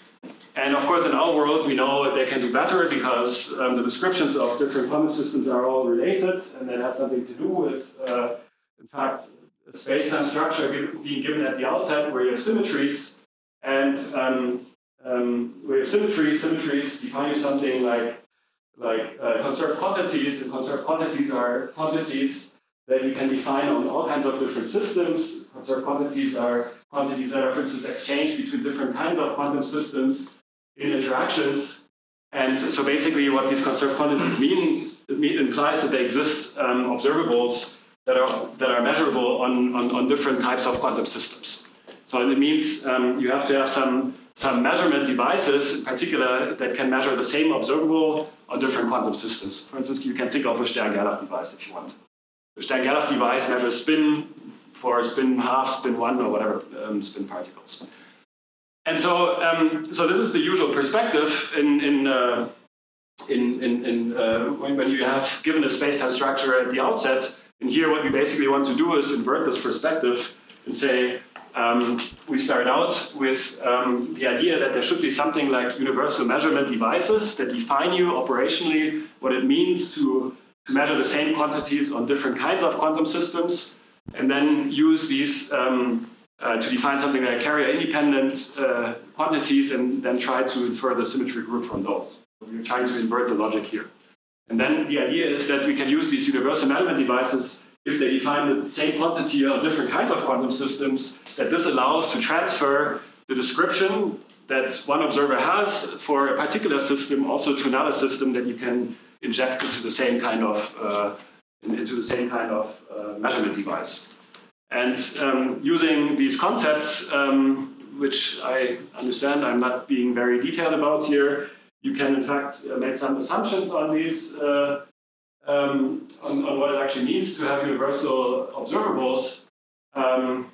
And of course, in our world, we know that they can do better because um, the descriptions of different quantum systems are all related, and that has something to do with, uh, in fact, a space-time structure being given at the outset where you have symmetries. And um, um, where you have symmetries, symmetries define you something like, like uh, conserved quantities, and conserved quantities are quantities that you can define on all kinds of different systems. Conserved quantities are quantities that are, for instance, exchanged between different kinds of quantum systems in interactions. And so basically what these conserved quantities mean, it mean, implies that they exist um, observables that are, that are measurable on, on, on different types of quantum systems. So it means um, you have to have some, some measurement devices, in particular, that can measure the same observable on different quantum systems. For instance, you can think of a Stern-Gerlach device if you want. The Stern-Gerlach device measures spin for spin half, spin one, or whatever um, spin particles. And so, um, so this is the usual perspective in in uh, in, in, in uh, when, when you have given a space-time structure at the outset. And here, what we basically want to do is invert this perspective and say um, we start out with um, the idea that there should be something like universal measurement devices that define you operationally what it means to to measure the same quantities on different kinds of quantum systems, and then use these um, uh, to define something like carrier-independent uh, quantities, and then try to infer the symmetry group from those. So we're trying to invert the logic here. And then the idea is that we can use these universal measurement devices if they define the same quantity of different kinds of quantum systems, that this allows to transfer the description that one observer has for a particular system also to another system that you can inject into the same kind of uh, into the same kind of uh, measurement device. And um, using these concepts, um, which I understand I'm not being very detailed about here, you can in fact uh, make some assumptions on these uh, um, on, on what it actually means to have universal observables. Um,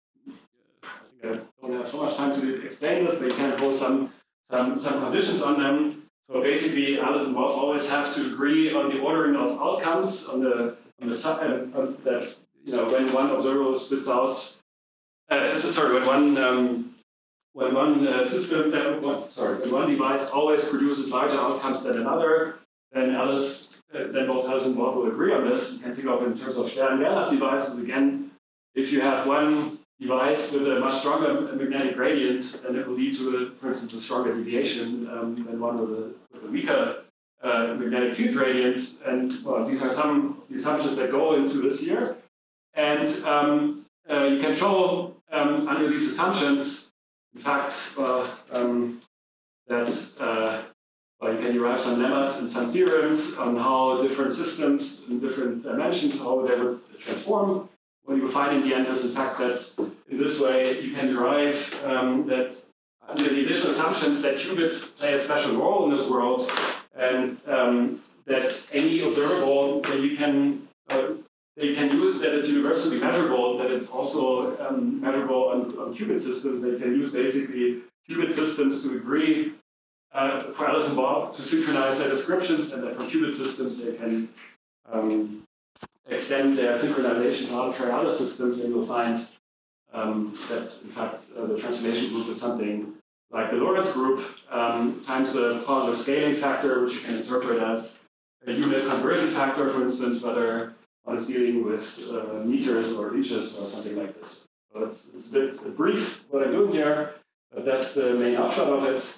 I think I don't have so much time to explain this, but you can impose some some some conditions on them. So basically, Alice and Bob always have to agree on the ordering of outcomes on the on the sub uh, that you know when one observable spits out. Uh, sorry, when one um, when one uh, system that one, sorry when one device always produces larger outcomes than another, then Alice uh, then both Alice and Bob will agree on this. You can think of it in terms of Stern-Gerlach devices. Again, if you have one device with a much stronger magnetic gradient, then it will lead to, a, for instance, a stronger deviation um, than one with a, with a weaker uh, magnetic field gradient. And well, these are some of the assumptions that go into this here. And um, uh, you can show um, under these assumptions, in fact, well, um, that uh, well, you can derive some lemmas and some theorems on how different systems in different dimensions, how they would transform. What you will find in the end is, in fact, that in this way you can derive um, that under the additional assumptions that qubits play a special role in this world, and um, that any observable that you can uh, that you can use that is universally measurable, that it's also um, measurable on, on qubit systems. They can use basically qubit systems to agree uh, for Alice and Bob to synchronize their descriptions, and that for qubit systems they can um, extend their synchronization to arbitrary other systems, and you'll find um, that, in fact, uh, the transformation group is something like the Lorentz group um, times a positive scaling factor, which you can interpret as a unit conversion factor, for instance, whether one is dealing with uh, meters or reaches or something like this. So it's, it's a bit brief what I'm doing here, but that's the main upshot of it.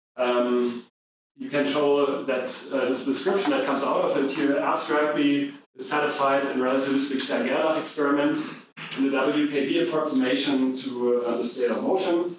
Um, you can show that uh, this description that comes out of it here abstractly is satisfied in relativistic Stern-Gerlach experiments in the W K B approximation to uh, the state of motion.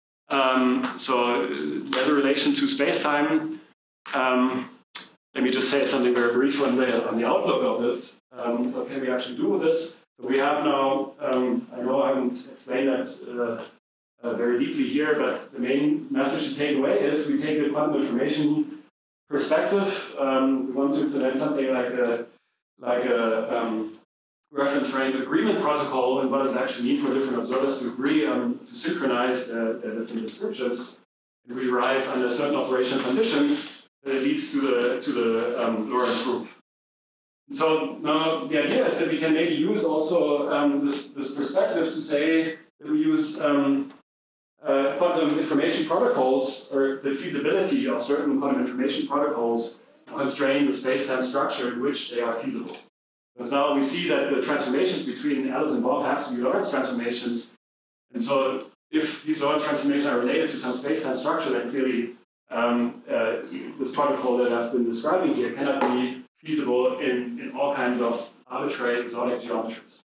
Um, so uh, there's a relation to space-time. Um, let me just say something very brief on the, on the outlook of this. Um, what can we actually do with this? So we have now, um, I know I haven't explained that uh, uh, very deeply here, but the main message to take away is we take a quantum information perspective. Um, we want to implement something like a like a um, reference frame agreement protocol, and what does it actually mean for different observers to agree on to synchronize the, the different descriptions. And we derive under certain operational conditions that it leads to the to the um, Lorentz group. And so now the idea is that we can maybe use also um, this, this perspective to say that we use um, uh, quantum information protocols, or the feasibility of certain quantum information protocols, constrain the space-time structure in which they are feasible. Because now we see that the transformations between Alice and Bob have to be Lorentz transformations. And so if these Lorentz transformations are related to some space-time structure, then clearly um, uh, this protocol that I've been describing here cannot be feasible in, in all kinds of arbitrary exotic geometries.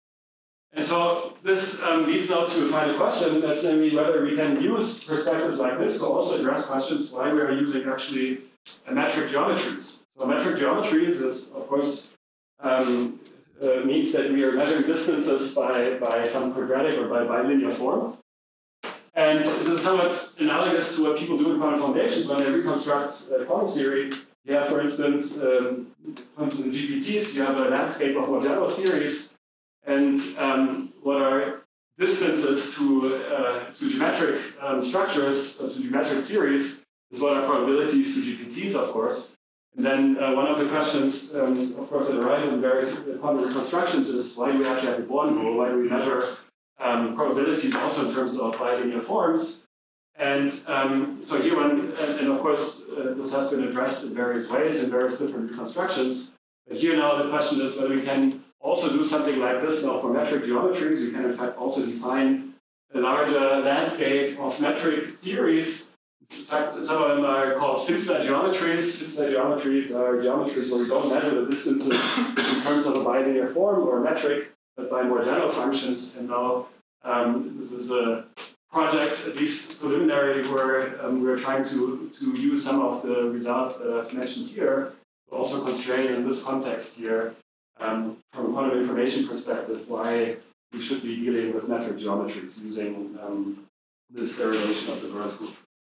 And so this um, leads now to a final question, that's namely whether we can use perspectives like this to also address questions why we are using actually uh, metric geometries. So metric geometries is, of course, um, uh, means that we are measuring distances by, by some quadratic or by bilinear form. And this is somewhat analogous to what people do in quantum foundations when they reconstruct uh, quantum theory. You have, for instance, um, for instance, in G P Ts, you have a landscape of more general theories, and um, what are distances to, uh, to geometric um, structures, or to geometric theories, is what are probabilities to G P Ts, of course. And then uh, one of the questions, um, of course, that arises in various quantum reconstructions is why do we actually have the Born rule? Why do we measure um, probabilities also in terms of bilinear forms? And um, so here, one, and, and of course, uh, this has been addressed in various ways in various different reconstructions. But here now the question is whether we can also do something like this now for metric geometries. We can in fact also define a larger landscape of metric theories. In fact, some of them are called Fitzler geometries. Fitzler geometries are geometries where we don't measure the distances in terms of a bilinear form or metric, but by more general functions. And now um, this is a project, at least preliminarily, where um, we're trying to, to use some of the results that I've mentioned here to also constrain in this context here, um, from a quantum information perspective, why we should be dealing with metric geometries using um, this derivation of the Lorentz group.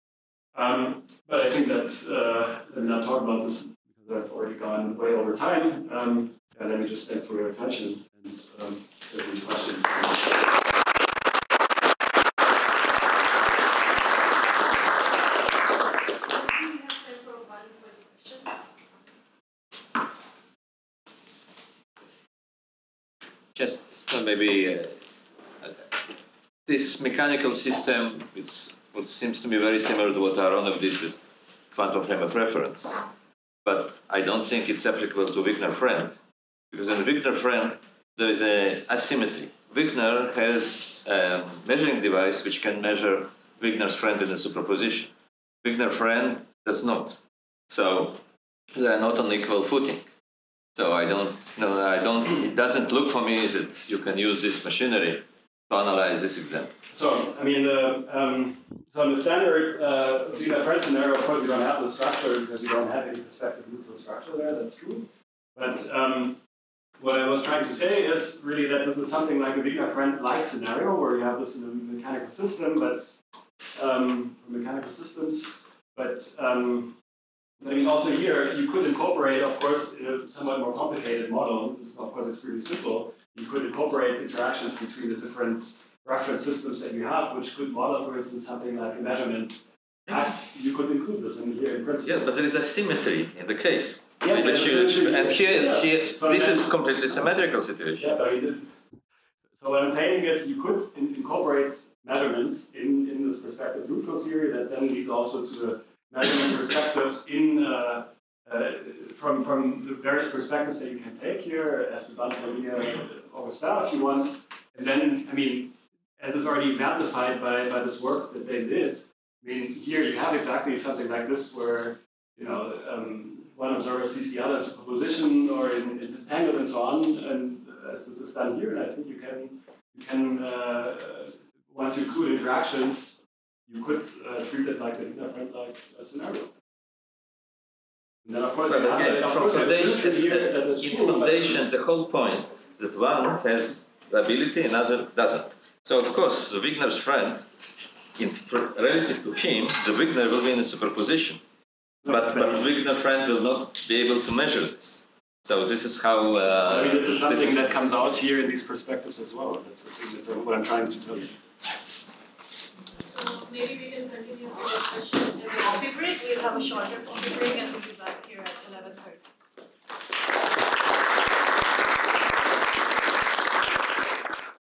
Um, but I think that uh, let me not talk about this because I've already gone way over time. Um, yeah, let me just thank for your attention and um, if there are any questions. Just uh, maybe uh, this mechanical system, it's what seems to me very similar to what Aharonov did with quantum frame of reference. but I don't think it's applicable to Wigner-Friend, because in Wigner-Friend there is a asymmetry. Wigner has a measuring device which can measure Wigner's friend in a superposition. Wigner-Friend does not. So they are not on equal footing. So I don't, no, I don't, it doesn't look for me that you can use this machinery to analyze this example. So, I mean, uh, um, so in the standard uh, Wigner-Friend scenario, of course, you don't have the structure because you don't have any perspective neutral structure there, that's true. But um, what I was trying to say is really that this is something like a Wigner-Friend-like scenario where you have this in a mechanical system, but um, mechanical systems, but um, I mean, also here, you could incorporate, of course, in a somewhat more complicated model. This is, of course, extremely simple. You could incorporate interactions between the different reference systems that you have, which could model, for instance, something like a measurement act. You could include this in here in principle. Yeah, but there is a symmetry in the case. Yeah, Which yeah, you, symmetry, and here, yeah. here So this then- is completely symmetrical situation. Yeah, but you did. So what I'm saying is you could in, incorporate measurements in, in this perspective neutral theory that then leads also to the measurement perspectives in uh, uh, from from the various perspectives that you can take here as the band linear Augustin if you want. And then, I mean, as is already exemplified by, by this work that they did, I mean, here you have exactly something like this where, you know, um, one observer sees the other in superposition or in, in tangle and so on, and as this is done here, and I think you can, you can uh, once you include interactions, you could uh, treat it like a Wigner-Friend-like uh, scenario. And then, of course, But you have again, a- of from course, there's foundation, symmetry here that is in true, but- foundation, the whole point that one has the ability, another doesn't. So of course, the Wigner's friend, in relative to him, the Wigner will be in a superposition, but but Wigner friend will not be able to measure this. So this is how. Uh, I mean, this is something is- that comes out here in these perspectives as well. That's the thing. That's what I'm trying to tell you. So maybe we can continue the discussion in the coffee break. We'll have a shorter coffee break and we'll be back here at eleven thirty.